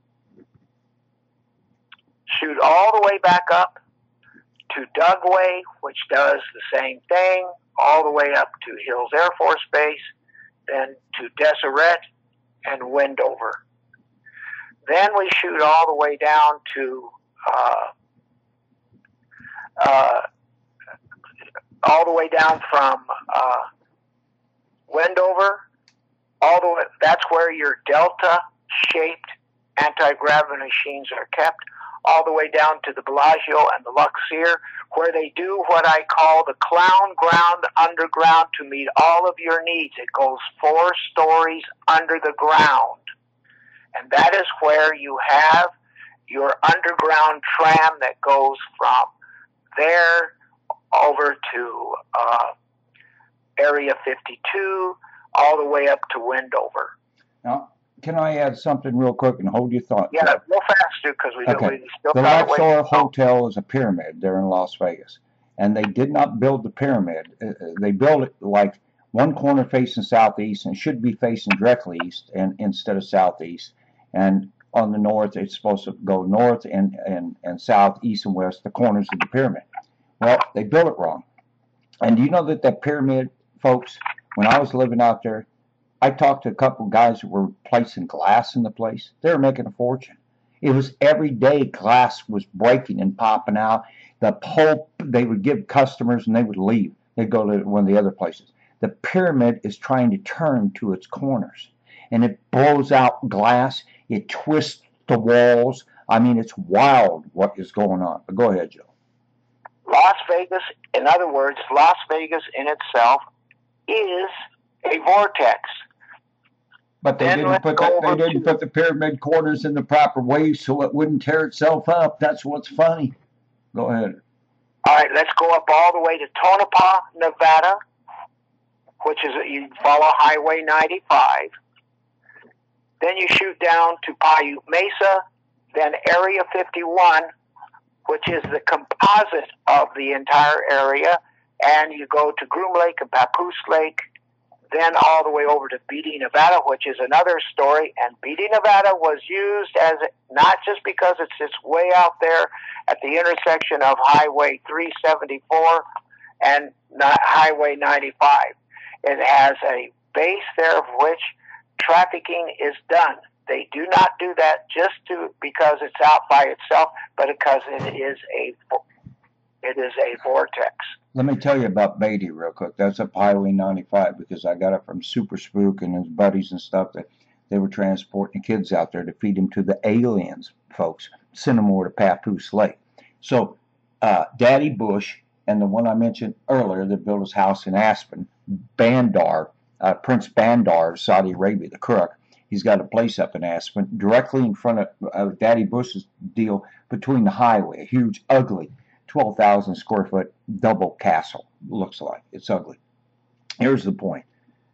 Shoot all the way back up to Dugway, which does the same thing, all the way up to Hills Air Force Base, then to Deseret and Wendover. Then we shoot all the way down to all the way down from Wendover, all the way. That's where your delta-shaped anti-gravity machines are kept. All the way down to the Bellagio and the Luxor, where they do what I call the clown ground underground to meet all of your needs. It goes 4 stories under the ground. And that is where you have your underground tram that goes from there over to Area 52, all the way up to Wendover. Now, can I add something real quick and hold your thought? Yeah, real fast, because we still the got Luxor Hotel is a pyramid there in Las Vegas. and they did not build the pyramid. They built it like one corner facing southeast and should be facing directly east and instead of southeast. And on the north, it's supposed to go north and south, east and west, the corners of the pyramid. Well, they built it wrong. And do you know that that pyramid, folks, when I was living out there, I talked to a couple of guys who were placing glass in the place. They were making a fortune. It was every day glass was breaking and popping out. The whole, they would give customers and they would leave. They'd go to one of the other places. The pyramid is trying to turn to its corners, and it blows out glass. It twists the walls. I mean, it's wild what is going on. But go ahead, Joe. Las Vegas, in other words, Las Vegas in itself is a vortex. But they didn't put the pyramid corners in the proper way so it wouldn't tear itself up. That's what's funny. Go ahead. All right, let's go up all the way to Tonopah, Nevada, which is, you follow Highway 95. Then you shoot down to Paiute Mesa, then Area 51, which is the composite of the entire area, and you go to Groom Lake and Papoose Lake, then all the way over to Beatty, Nevada, which is another story. And Beatty, Nevada was used as, not just because it's way out there at the intersection of Highway 374 and Highway 95. It has a base there of which trafficking is done. They do not do that just because it's out by itself, but because it is a vortex. Let me tell you about Beatty real quick. That's up Highway 95 because I got it from Super Spook and his buddies and stuff that they were transporting kids out there to feed them to the aliens, folks. Send them over to Papoose Lake. So Daddy Bush and the one I mentioned earlier that built his house in Aspen, Bandar, Prince Bandar, Saudi Arabia, the crook. He's got a place up in Aspen, directly in front of Daddy Bush's deal between the highway, a huge, ugly 12,000 square foot double castle. Looks like it's ugly. Here's the point.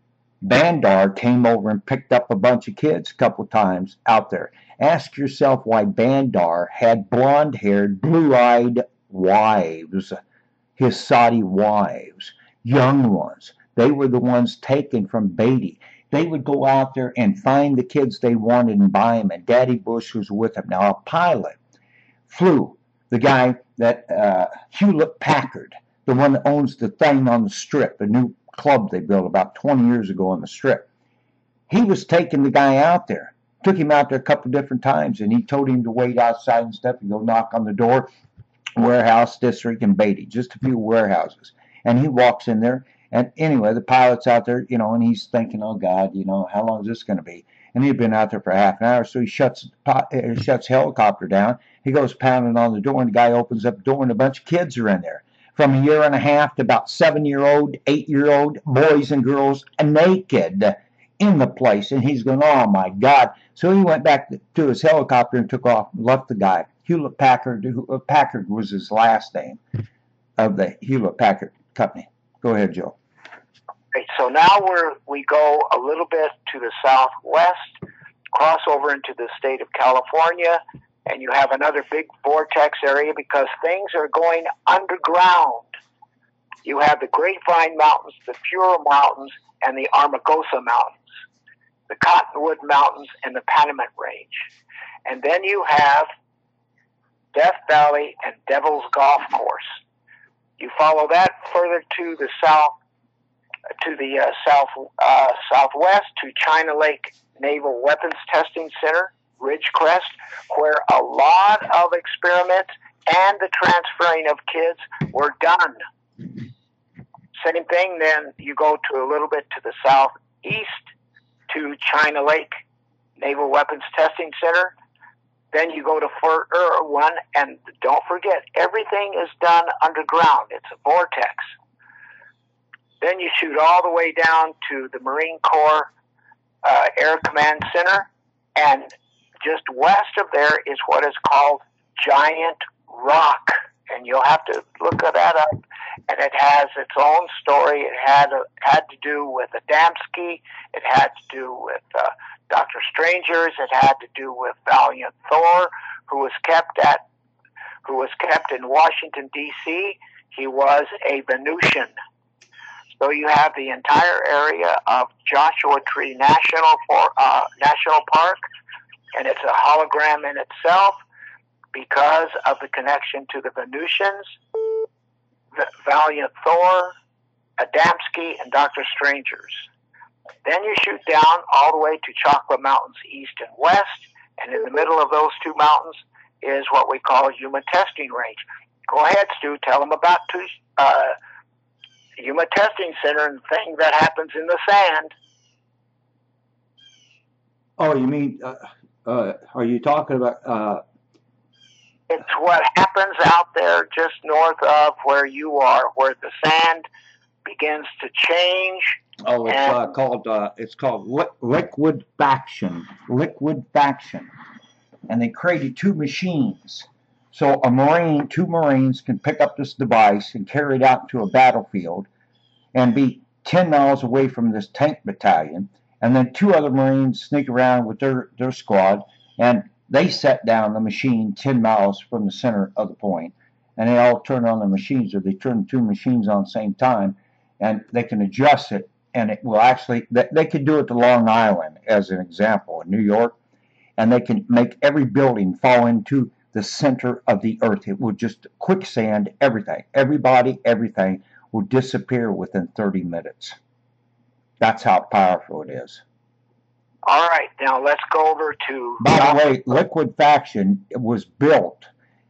Bandar came over and picked up a bunch of kids a couple times out there. Ask yourself why Bandar had blonde-haired, blue-eyed wives, his Saudi wives, young ones. They were the ones taken from Beatty. They would go out there and find the kids they wanted and buy them, and Daddy Bush was with them. Now, a pilot flew the guy that Hewlett Packard, the one that owns the thing on the Strip, the new club they built about 20 years ago on the Strip. He was taking the guy out there, took him out there a couple different times, and he told him to wait outside and stuff and go knock on the door, warehouse district in Beatty, just a few warehouses. And he walks in there, and anyway, the pilot's out there, you know, and he's thinking, oh God, you know, how long is this going to be? And he'd been out there for half an hour, so he shuts helicopter down. He goes pounding on the door, and the guy opens up the door, and a bunch of kids are in there, from a year and a half to about 7-year-old, 8-year-old boys and girls, naked in the place. And he's going, oh my God! So he went back to his helicopter and took off, and left the guy. Hewlett Packard. Packard was his last name of the Hewlett Packard company. Go ahead, Joe. Okay, so now we go a little bit to the southwest, cross over into the state of California, and you have another big vortex area because things are going underground. You have the Grapevine Mountains, the Pura Mountains, and the Armagosa Mountains, the Cottonwood Mountains, and the Panamint Range. And then you have Death Valley and Devil's Golf Course. You follow that further to the south, to the southwest, to China Lake Naval Weapons Testing Center, Ridgecrest, where a lot of experiments and the transferring of kids were done. Same thing, then you go to a little bit to the southeast, to China Lake Naval Weapons Testing Center. Then you go to Fort Irwin, and don't forget, everything is done underground. It's a vortex. Then you shoot all the way down to the Marine Corps Air Command Center, and just west of there is what is called Giant Rock, and you'll have to look that up. And it has its own story. It had to do with Adamski. It had to do with Dr. Strangers. It had to do with Valiant Thor, who was kept in Washington D.C. he was a Venusian. So you have the entire area of Joshua Tree National Park, and it's a hologram in itself because of the connection to the Venusians, the Valiant Thor, Adamski, and Dr. Strangers. Then you shoot down all the way to Chocolate Mountains east and west, and in the middle of those two mountains is what we call Yuma Testing Range. Go ahead, Stu, tell them about Yuma Testing Center and the thing that happens in the sand. Oh, you mean, are you talking about... It's what happens out there just north of where you are, where the sand begins to change. Oh, it's called liquefaction. Liquefaction. And they created two machines. So two Marines can pick up this device and carry it out to a battlefield and be 10 miles away from this tank battalion. And then two other Marines sneak around with their squad, and they set down the machine 10 miles from the center of the point. And they all turn on the machines, or they turn two machines on at the same time, and they can adjust it. And it will actually, they could do it to Long Island, as an example, in New York, and they can make every building fall into the center of the earth. It will just quicksand everything. Everybody, everything will disappear within 30 minutes. That's how powerful it is. All right, now let's go over to... By the way, liquefaction was built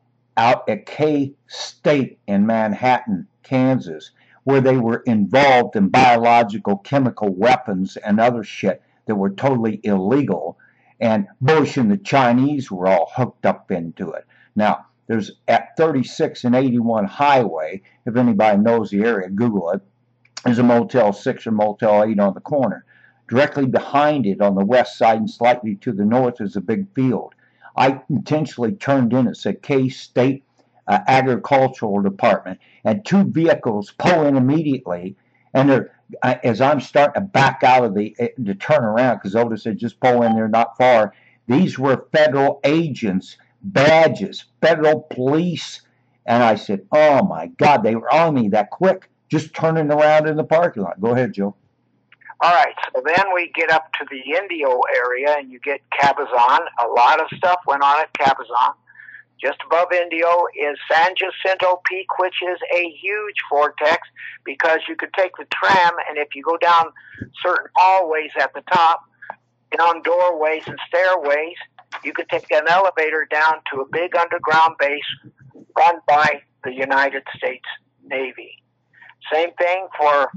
out at K-State in Manhattan, Kansas, where they were involved in biological chemical weapons and other shit that were totally illegal. And Bush and the Chinese were all hooked up into it. Now, there's at 36 and 81 highway, if anybody knows the area, Google it, there's a Motel 6 or Motel 8 on the corner. Directly behind it on the west side and slightly to the north is a big field. I intentionally turned in, it said K-State Agricultural Department, and two vehicles pull in immediately, and they're, as I'm starting to back out of to turn around, because Otis said just pull in there not far, these were federal agents, badges, federal police, and I said, oh my God, they were on me that quick, just turning around in the parking lot. Go ahead, Joe. All right, so then we get up to the Indio area, and you get Cabazon. A lot of stuff went on at Cabazon. Just above Indio is San Jacinto Peak, which is a huge vortex because you could take the tram, and if you go down certain hallways at the top, down doorways and stairways, you could take an elevator down to a big underground base run by the United States Navy. Same thing for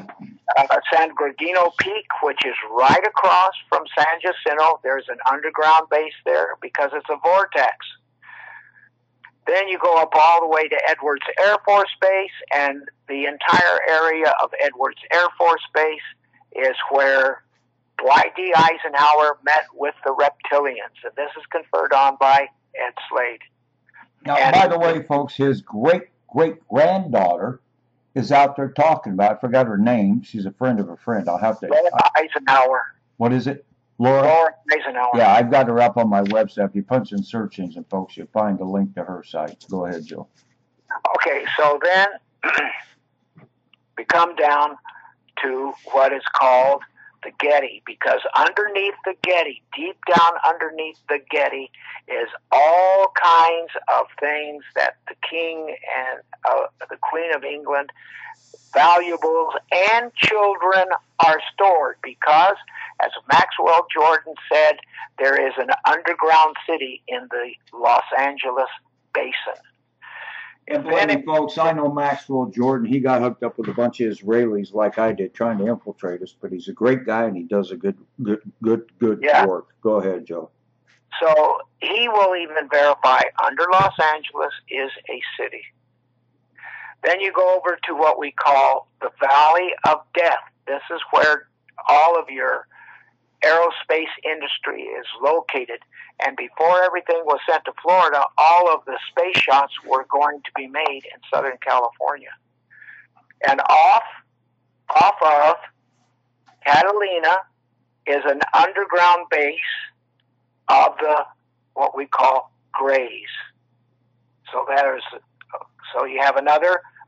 San Bernardino Peak, which is right across from San Jacinto. There's an underground base there because it's a vortex. Then you go up all the way to Edwards Air Force Base, and the entire area of Edwards Air Force Base is where Dwight D. Eisenhower met with the reptilians, and this is conferred on by Ed Slade. Now, by the way, folks, his great-great-granddaughter is out there talking about, I forgot her name, she's a friend of a friend, I'll have to... Laura Eisenhower. What is it? Laura Eisenhower. Yeah, I've got her up on my website. If you punch in search engine, folks, you'll find the link to her site. Go ahead, Joe. Okay, so then we come down to what is called the Getty, because underneath the Getty, deep down underneath the Getty, is all kinds of things that the King and the Queen of England, valuables and children are stored, because, as Maxwell Jordan said, there is an underground city in the Los Angeles basin. And believe me, folks, I know Maxwell Jordan. He got hooked up with a bunch of Israelis like I did, trying to infiltrate us. But he's a great guy, and he does a good work. Go ahead, Joe. So he will even verify under Los Angeles is a city. Then you go over to what we call the Valley of Death. This is where all of your aerospace industry is located. And before everything was sent to Florida, all of the space shots were going to be made in Southern California. And off of Catalina is an underground base of what we call Grays. So you have another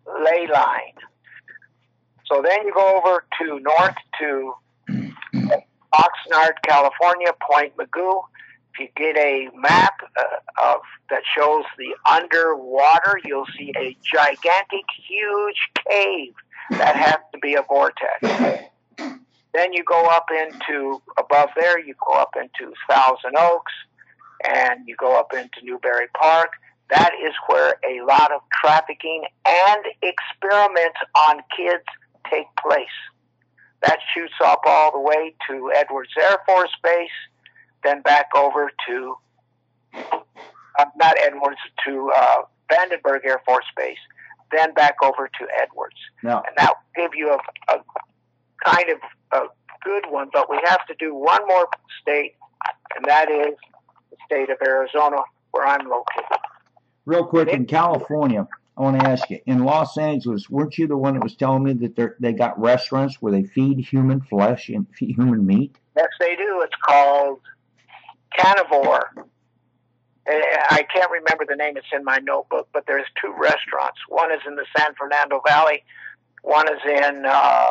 ley line. So then you go over to north to Oxnard, California, Point Mugu. If you get a map that shows the underwater, you'll see a gigantic, huge cave that has to be a vortex. Then you go up into, above there, you go up into Thousand Oaks, and you go up into Newberry Park. That is where a lot of trafficking and experiments on kids take place. That shoots up all the way to Edwards Air Force Base, then back over to, not Edwards, to Vandenberg Air Force Base, then back over to Edwards. Now, and that will give you a kind of a good one, but we have to do one more state, and that is the state of Arizona, where I'm located. real quick, in California, I want to ask you, in Los Angeles, weren't you the one that was telling me that they got restaurants where they feed human flesh and feed human meat? Yes, they do. It's called Carnivore. I can't remember the name. It's in my notebook, but there's two restaurants. One is in the San Fernando Valley. One is in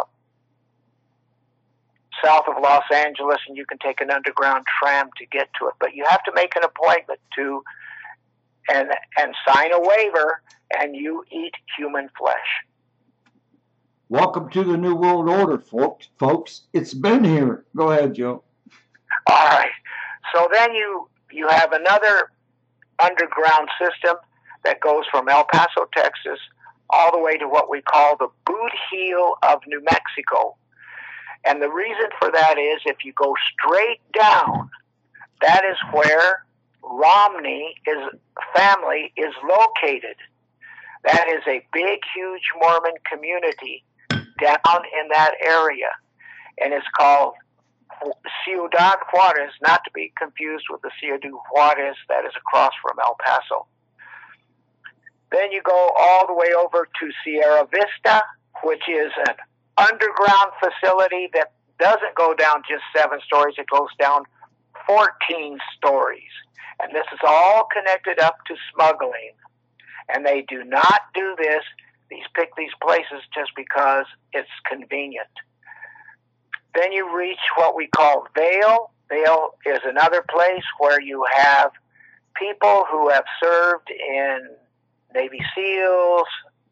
south of Los Angeles, and you can take an underground tram to get to it. But you have to make an appointment to and sign a waiver, and you eat human flesh. Welcome to the New World Order, folks. It's been here. Go ahead, Joe. All right. So then you have another underground system that goes from El Paso, Texas, all the way to what we call the boot heel of New Mexico. And the reason for that is if you go straight down, that is where Romney family is located. That is a big, huge Mormon community down in that area. And it's called Ciudad Juarez, not to be confused with the Ciudad Juarez that is across from El Paso. Then you go all the way over to Sierra Vista, which is an underground facility that doesn't go down just 7 stories. It goes down 14 stories. And this is all connected up to smuggling. And they do not do this. Pick these places just because it's convenient. Then you reach what we call Vail. Vail is another place where you have people who have served in Navy SEALs,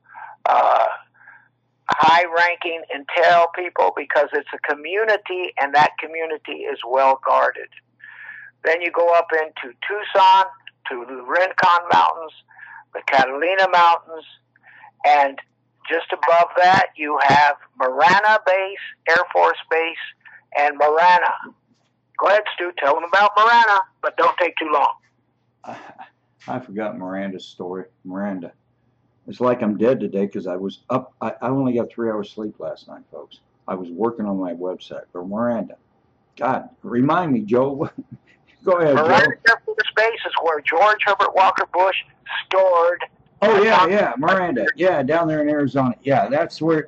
high-ranking intel people, because it's a community, and that community is well guarded. Then you go up into Tucson, to the Rincon Mountains, the Catalina Mountains, and just above that you have Marana Base, Air Force Base, and Marana. Go ahead, Stu, tell them about Marana, but don't take too long. I forgot Miranda's story. Miranda. It's like I'm dead today because I was up. I only got 3 hours sleep last night, folks. I was working on my website. But Miranda, God, remind me, Joe. Go ahead, Miranda Joe. Air Force Base is where George Herbert Walker Bush stored. Oh yeah, Miranda. Yeah, down there in Arizona. Yeah, that's where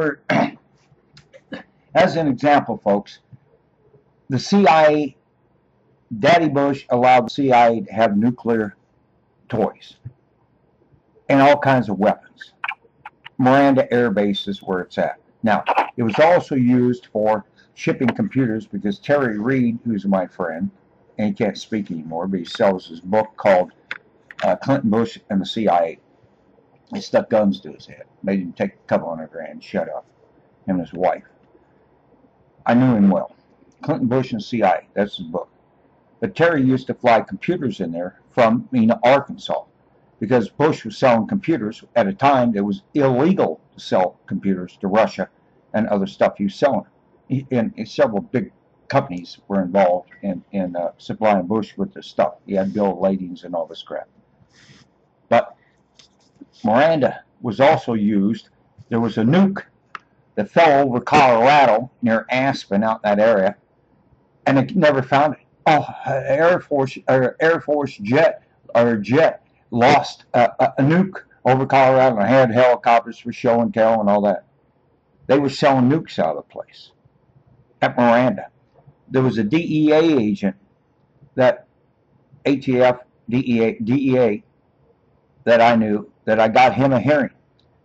as an example, folks, the CIA, Daddy Bush allowed the CIA to have nuclear toys and all kinds of weapons. Miranda Air Base is where it's at. Now, it was also used for shipping computers because Terry Reid, who's my friend, and he can't speak anymore, but he sells his book called Clinton Bush and the CIA. He stuck guns to his head, made him take a couple $100,000 and shut up, him and his wife. I knew him well. Clinton Bush and the CIA, that's his book. But Terry used to fly computers in there from Mena, Arkansas, because Bush was selling computers at a time that was illegal to sell computers to Russia and other stuff he was selling. And several big companies were involved in supplying Bush with this stuff. He had bill of ladings and all this crap. But Miranda was also used. There was a nuke that fell over Colorado near Aspen, out in that area, and they never found it. Oh, Air Force jet lost a nuke over Colorado, and had helicopters for show and tell and all that. They were selling nukes out of the place at Miranda. There was a DEA agent, that ATF, DEA, that I knew, that I got him a hearing.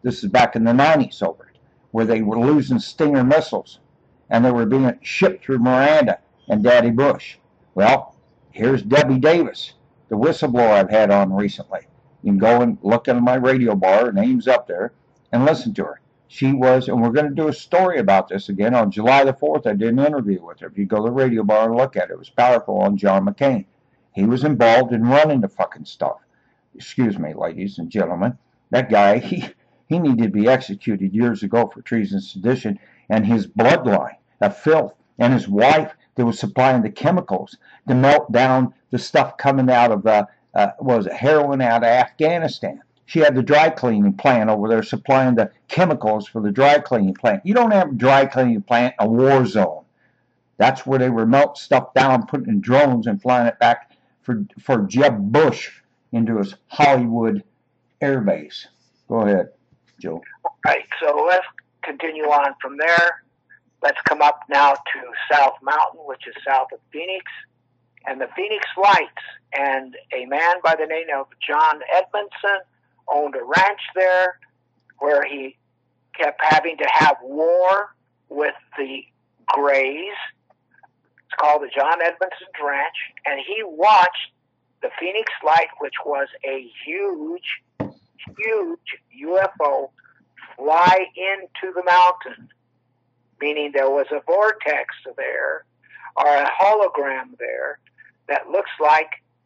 This is back in the 90s over it, where they were losing Stinger missiles, and they were being shipped through Miranda and Daddy Bush. Well, here's Debbie Davis, the whistleblower I've had on recently. You can go and look at my radio bar, her name's up there, and listen to her. She was, and we're going to do a story about this again on July the 4th. I did an interview with her. If you go to the radio bar and look at it, it was powerful on John McCain. He was involved in running the fucking stuff. Excuse me, ladies and gentlemen. That guy, he needed to be executed years ago for treason and sedition, and his bloodline of filth, and his wife that was supplying the chemicals to melt down the stuff coming out of, heroin out of Afghanistan. She had the dry cleaning plant over there supplying the chemicals for the dry cleaning plant. You don't have a dry cleaning plant in a war zone. That's where they were melting stuff down, putting in drones and flying it back for Jeb Bush into his Hollywood air base. Go ahead, Joe. All right, so let's continue on from there. Let's come up now to South Mountain, which is south of Phoenix, and the Phoenix Lights. And a man by the name of John Edmondson owned a ranch there where he kept having to have war with the Grays. It's called the John Edmondson Ranch, and he watched the Phoenix Light, which was a huge UFO, fly into the mountain, meaning there was a vortex there or a hologram there that looks like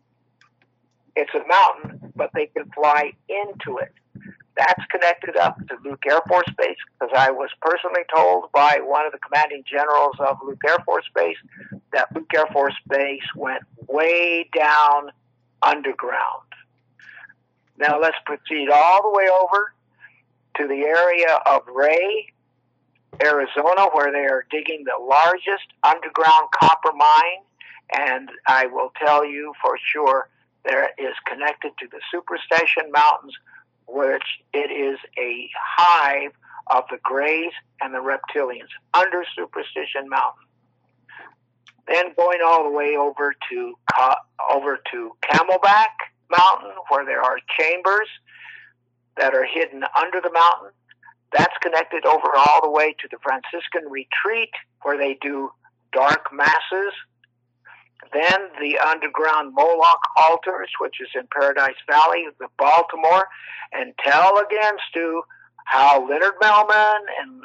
it's a mountain, but they can fly into it. That's connected up to Luke Air Force Base, because I was personally told by one of the commanding generals of Luke Air Force Base that Luke Air Force Base went way down underground. Now let's proceed all the way over to the area of Ray, Arizona, where they are digging the largest underground copper mine, and I will tell you for sure there is connected to the Superstition Mountains, which it is a hive of the Greys and the reptilians under Superstition Mountain. Then going all the way over to Camelback Mountain, where there are chambers that are hidden under the mountain. That's connected over all the way to the Franciscan Retreat, where they do dark masses. Then the underground Moloch altars, which is in Paradise Valley, the Baltimore, and tell again, Stu, how Leonard Mellman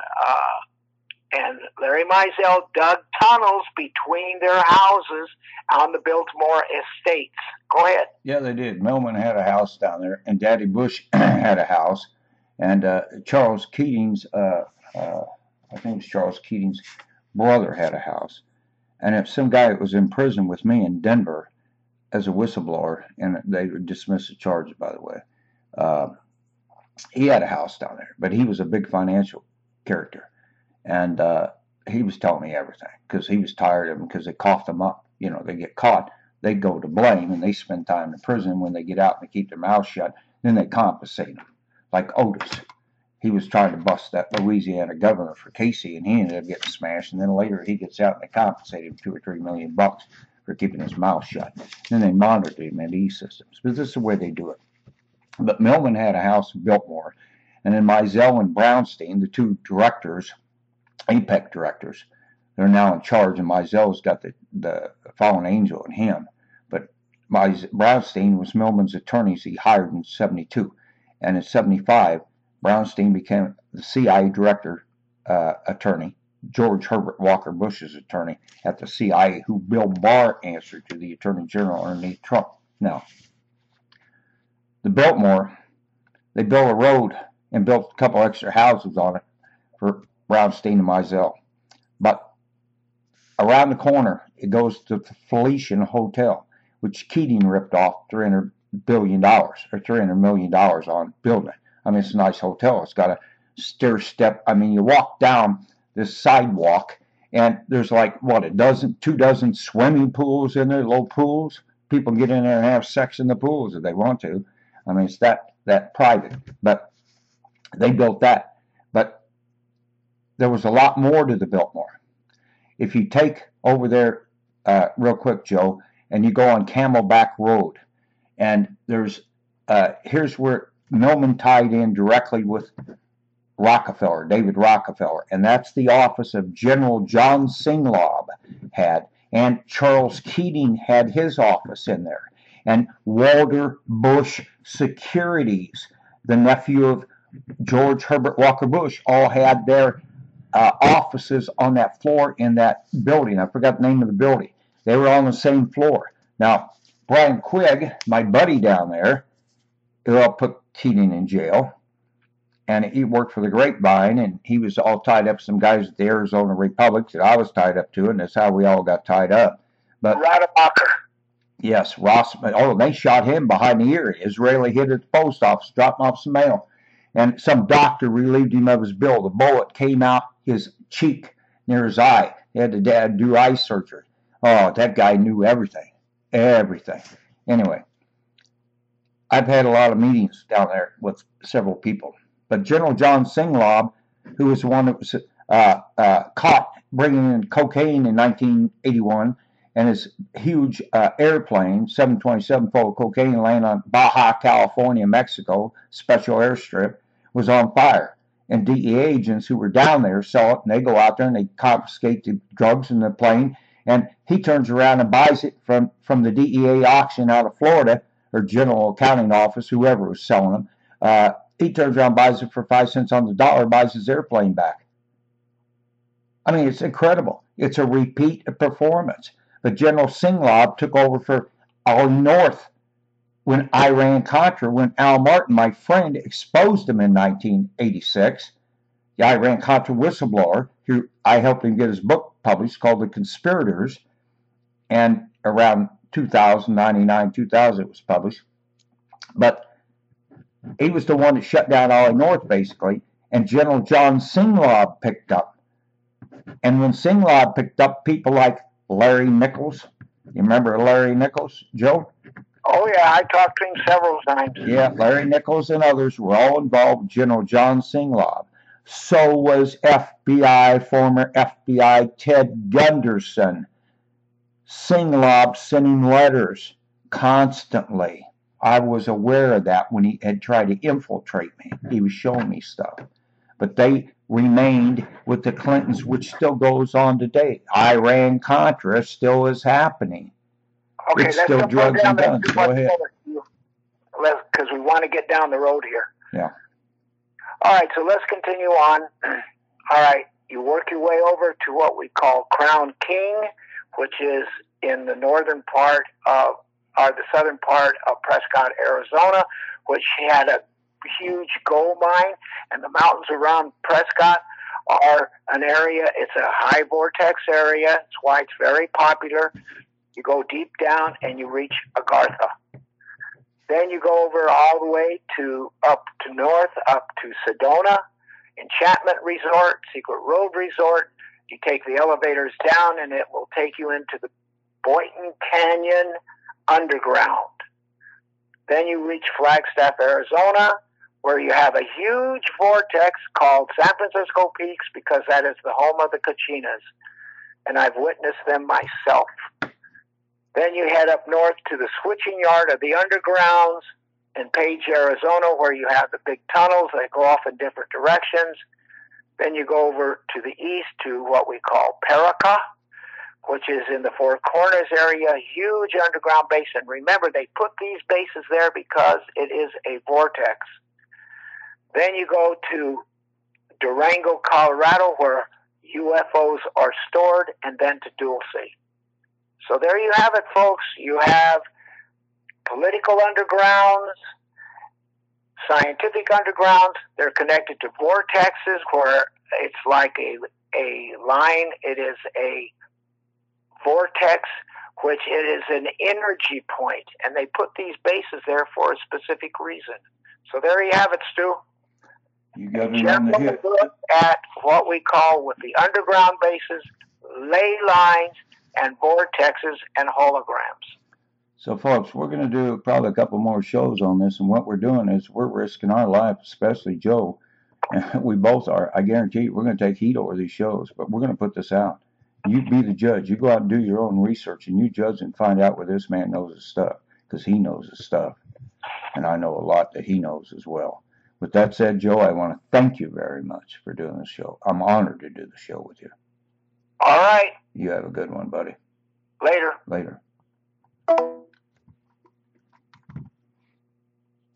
and Larry Mizell dug tunnels between their houses on the Biltmore estates. Go ahead. Yeah, they did. Mellman had a house down there, and Daddy Bush had a house, and Charles Keating's, I think it was Charles Keating's brother had a house. And if some guy that was in prison with me in Denver as a whistleblower, and they dismissed the charges, by the way, he had a house down there, but he was a big financial character. And he was telling me everything because he was tired of them because they coughed them up. You know, they get caught, they go to blame, and they spend time in prison. When they get out and they keep their mouths shut, then they compensate them. Like Otis. He was trying to bust that Louisiana governor for Casey, and he ended up getting smashed. And then later he gets out and they compensate him $2 or $3 million for keeping his mouth shut. Then they monitored him in these systems. But this is the way they do it. But Millman had a house in Biltmore, and then Mizell and Brownstein, the two directors, APEC directors, they're now in charge. And Mizell's got the fallen angel in him. But Brownstein was Millman's attorneys he hired in '72, and in '75. Brownstein became the CIA director attorney, George Herbert Walker Bush's attorney at the CIA, who Bill Barr answered to the Attorney General underneath Trump. Now, the Biltmore, they built a road and built a couple extra houses on it for Brownstein and Mizell. But around the corner, it goes to the Felician Hotel, which Keating ripped off $300 billion or $300 million on building it. I mean, it's a nice hotel. It's got a stair step. I mean, you walk down this sidewalk, and there's like, two dozen swimming pools in there, little pools. People get in there and have sex in the pools if they want to. I mean, it's that private. But they built that. But there was a lot more to the Biltmore. If you take over there, real quick, Joe, and you go on Camelback Road, and there's, here's where Millman tied in directly with Rockefeller, David Rockefeller, and that's the office of General John Singlaub had, and Charles Keating had his office in there, and Walter Bush Securities, the nephew of George Herbert Walker Bush, all had their offices on that floor in that building. I forgot the name of the building. They were on the same floor. Now, Brian Quigg, my buddy down there, who helped put Keating in jail, and he worked for the Grapevine, and he was all tied up with some guys at the Arizona Republic that I was tied up to, and that's how we all got tied up. But Rademacher. Yes, Ross. Oh, they shot him behind the ear. Israeli hit at the post office, dropped him off some mail, and some doctor relieved him of his bill. The bullet came out his cheek near his eye. He had to do eye surgery. Oh, that guy knew everything, everything. Anyway, I've had a lot of meetings down there with several people. But General John Singlaub, who was the one that was caught bringing in cocaine in 1981, and his huge airplane, 727 full of cocaine, laying on Baja California, Mexico, special airstrip, was on fire. And DEA agents who were down there saw it, and they go out there and they confiscate the drugs in the plane. And he turns around and buys it from the DEA auction out of Florida, or General Accounting Office, whoever was selling them. He turns around, buys it for 5 cents on the dollar, buys his airplane back. I mean, it's incredible. It's a repeat performance. But General Singlaub took over for Ollie North when Iran-Contra, when Al Martin, my friend, exposed him in 1986. The Iran-Contra whistleblower, who I helped him get his book published called The Conspirators, and around 2000, 99, 2000 it was published. But he was the one that shut down Ollie North, basically, and General John Singlaub picked up. And when Singlaub picked up people like Larry Nichols, you remember Larry Nichols, Joe? Oh, yeah, I talked to him several times. Yeah, Larry Nichols and others were all involved with General John Singlaub. So was former FBI Ted Gunderson. Singlaub sending letters constantly. I was aware of that when he had tried to infiltrate me. He was showing me stuff. But they remained with the Clintons, which still goes on today. Iran-Contra still is happening. Okay, it's still drugs and guns. Go ahead. Because we want to get down the road here. Yeah. All right, so let's continue on. All right, you work your way over to what we call Crown King, which is in the northern part of, or the southern part of Prescott, Arizona, which had a huge gold mine, and the mountains around Prescott are an area, it's a high vortex area. It's why it's very popular. You go deep down and you reach Agartha. Then you go over all the way up to north, up to Sedona, Enchantment Resort, Secret Road Resort. You take the elevators down and it will take you into the Boynton Canyon Underground. Then you reach Flagstaff, Arizona, where you have a huge vortex called San Francisco Peaks, because that is the home of the Kachinas, and I've witnessed them myself. Then you head up north to the switching yard of the undergrounds in Page, Arizona, where you have the big tunnels that go off in different directions. Then you go over to the east to what we call Perica, which is in the Four Corners area, a huge underground basin. Remember, they put these bases there because it is a vortex. Then you go to Durango, Colorado, where UFOs are stored, and then to Dulce. So there you have it, folks. You have political undergrounds, scientific undergrounds. They're connected to vortexes where it's like a line. It is a vortex, which it is an energy point, and they put these bases there for a specific reason. So there you have it, Stu. You got me on the hip. Look at what we call with the underground bases, ley lines, and vortexes and holograms. So, folks, we're going to do probably a couple more shows on this, and what we're doing is we're risking our life, especially Joe. We both are. I guarantee you we're going to take heat over these shows, but we're going to put this out. You be the judge. You go out and do your own research, and you judge and find out where this man knows his stuff, because he knows his stuff, and I know a lot that he knows as well. With that said, Joe, I want to thank you very much for doing the show. I'm honored to do the show with you. All right. You have a good one, buddy. Later. Later.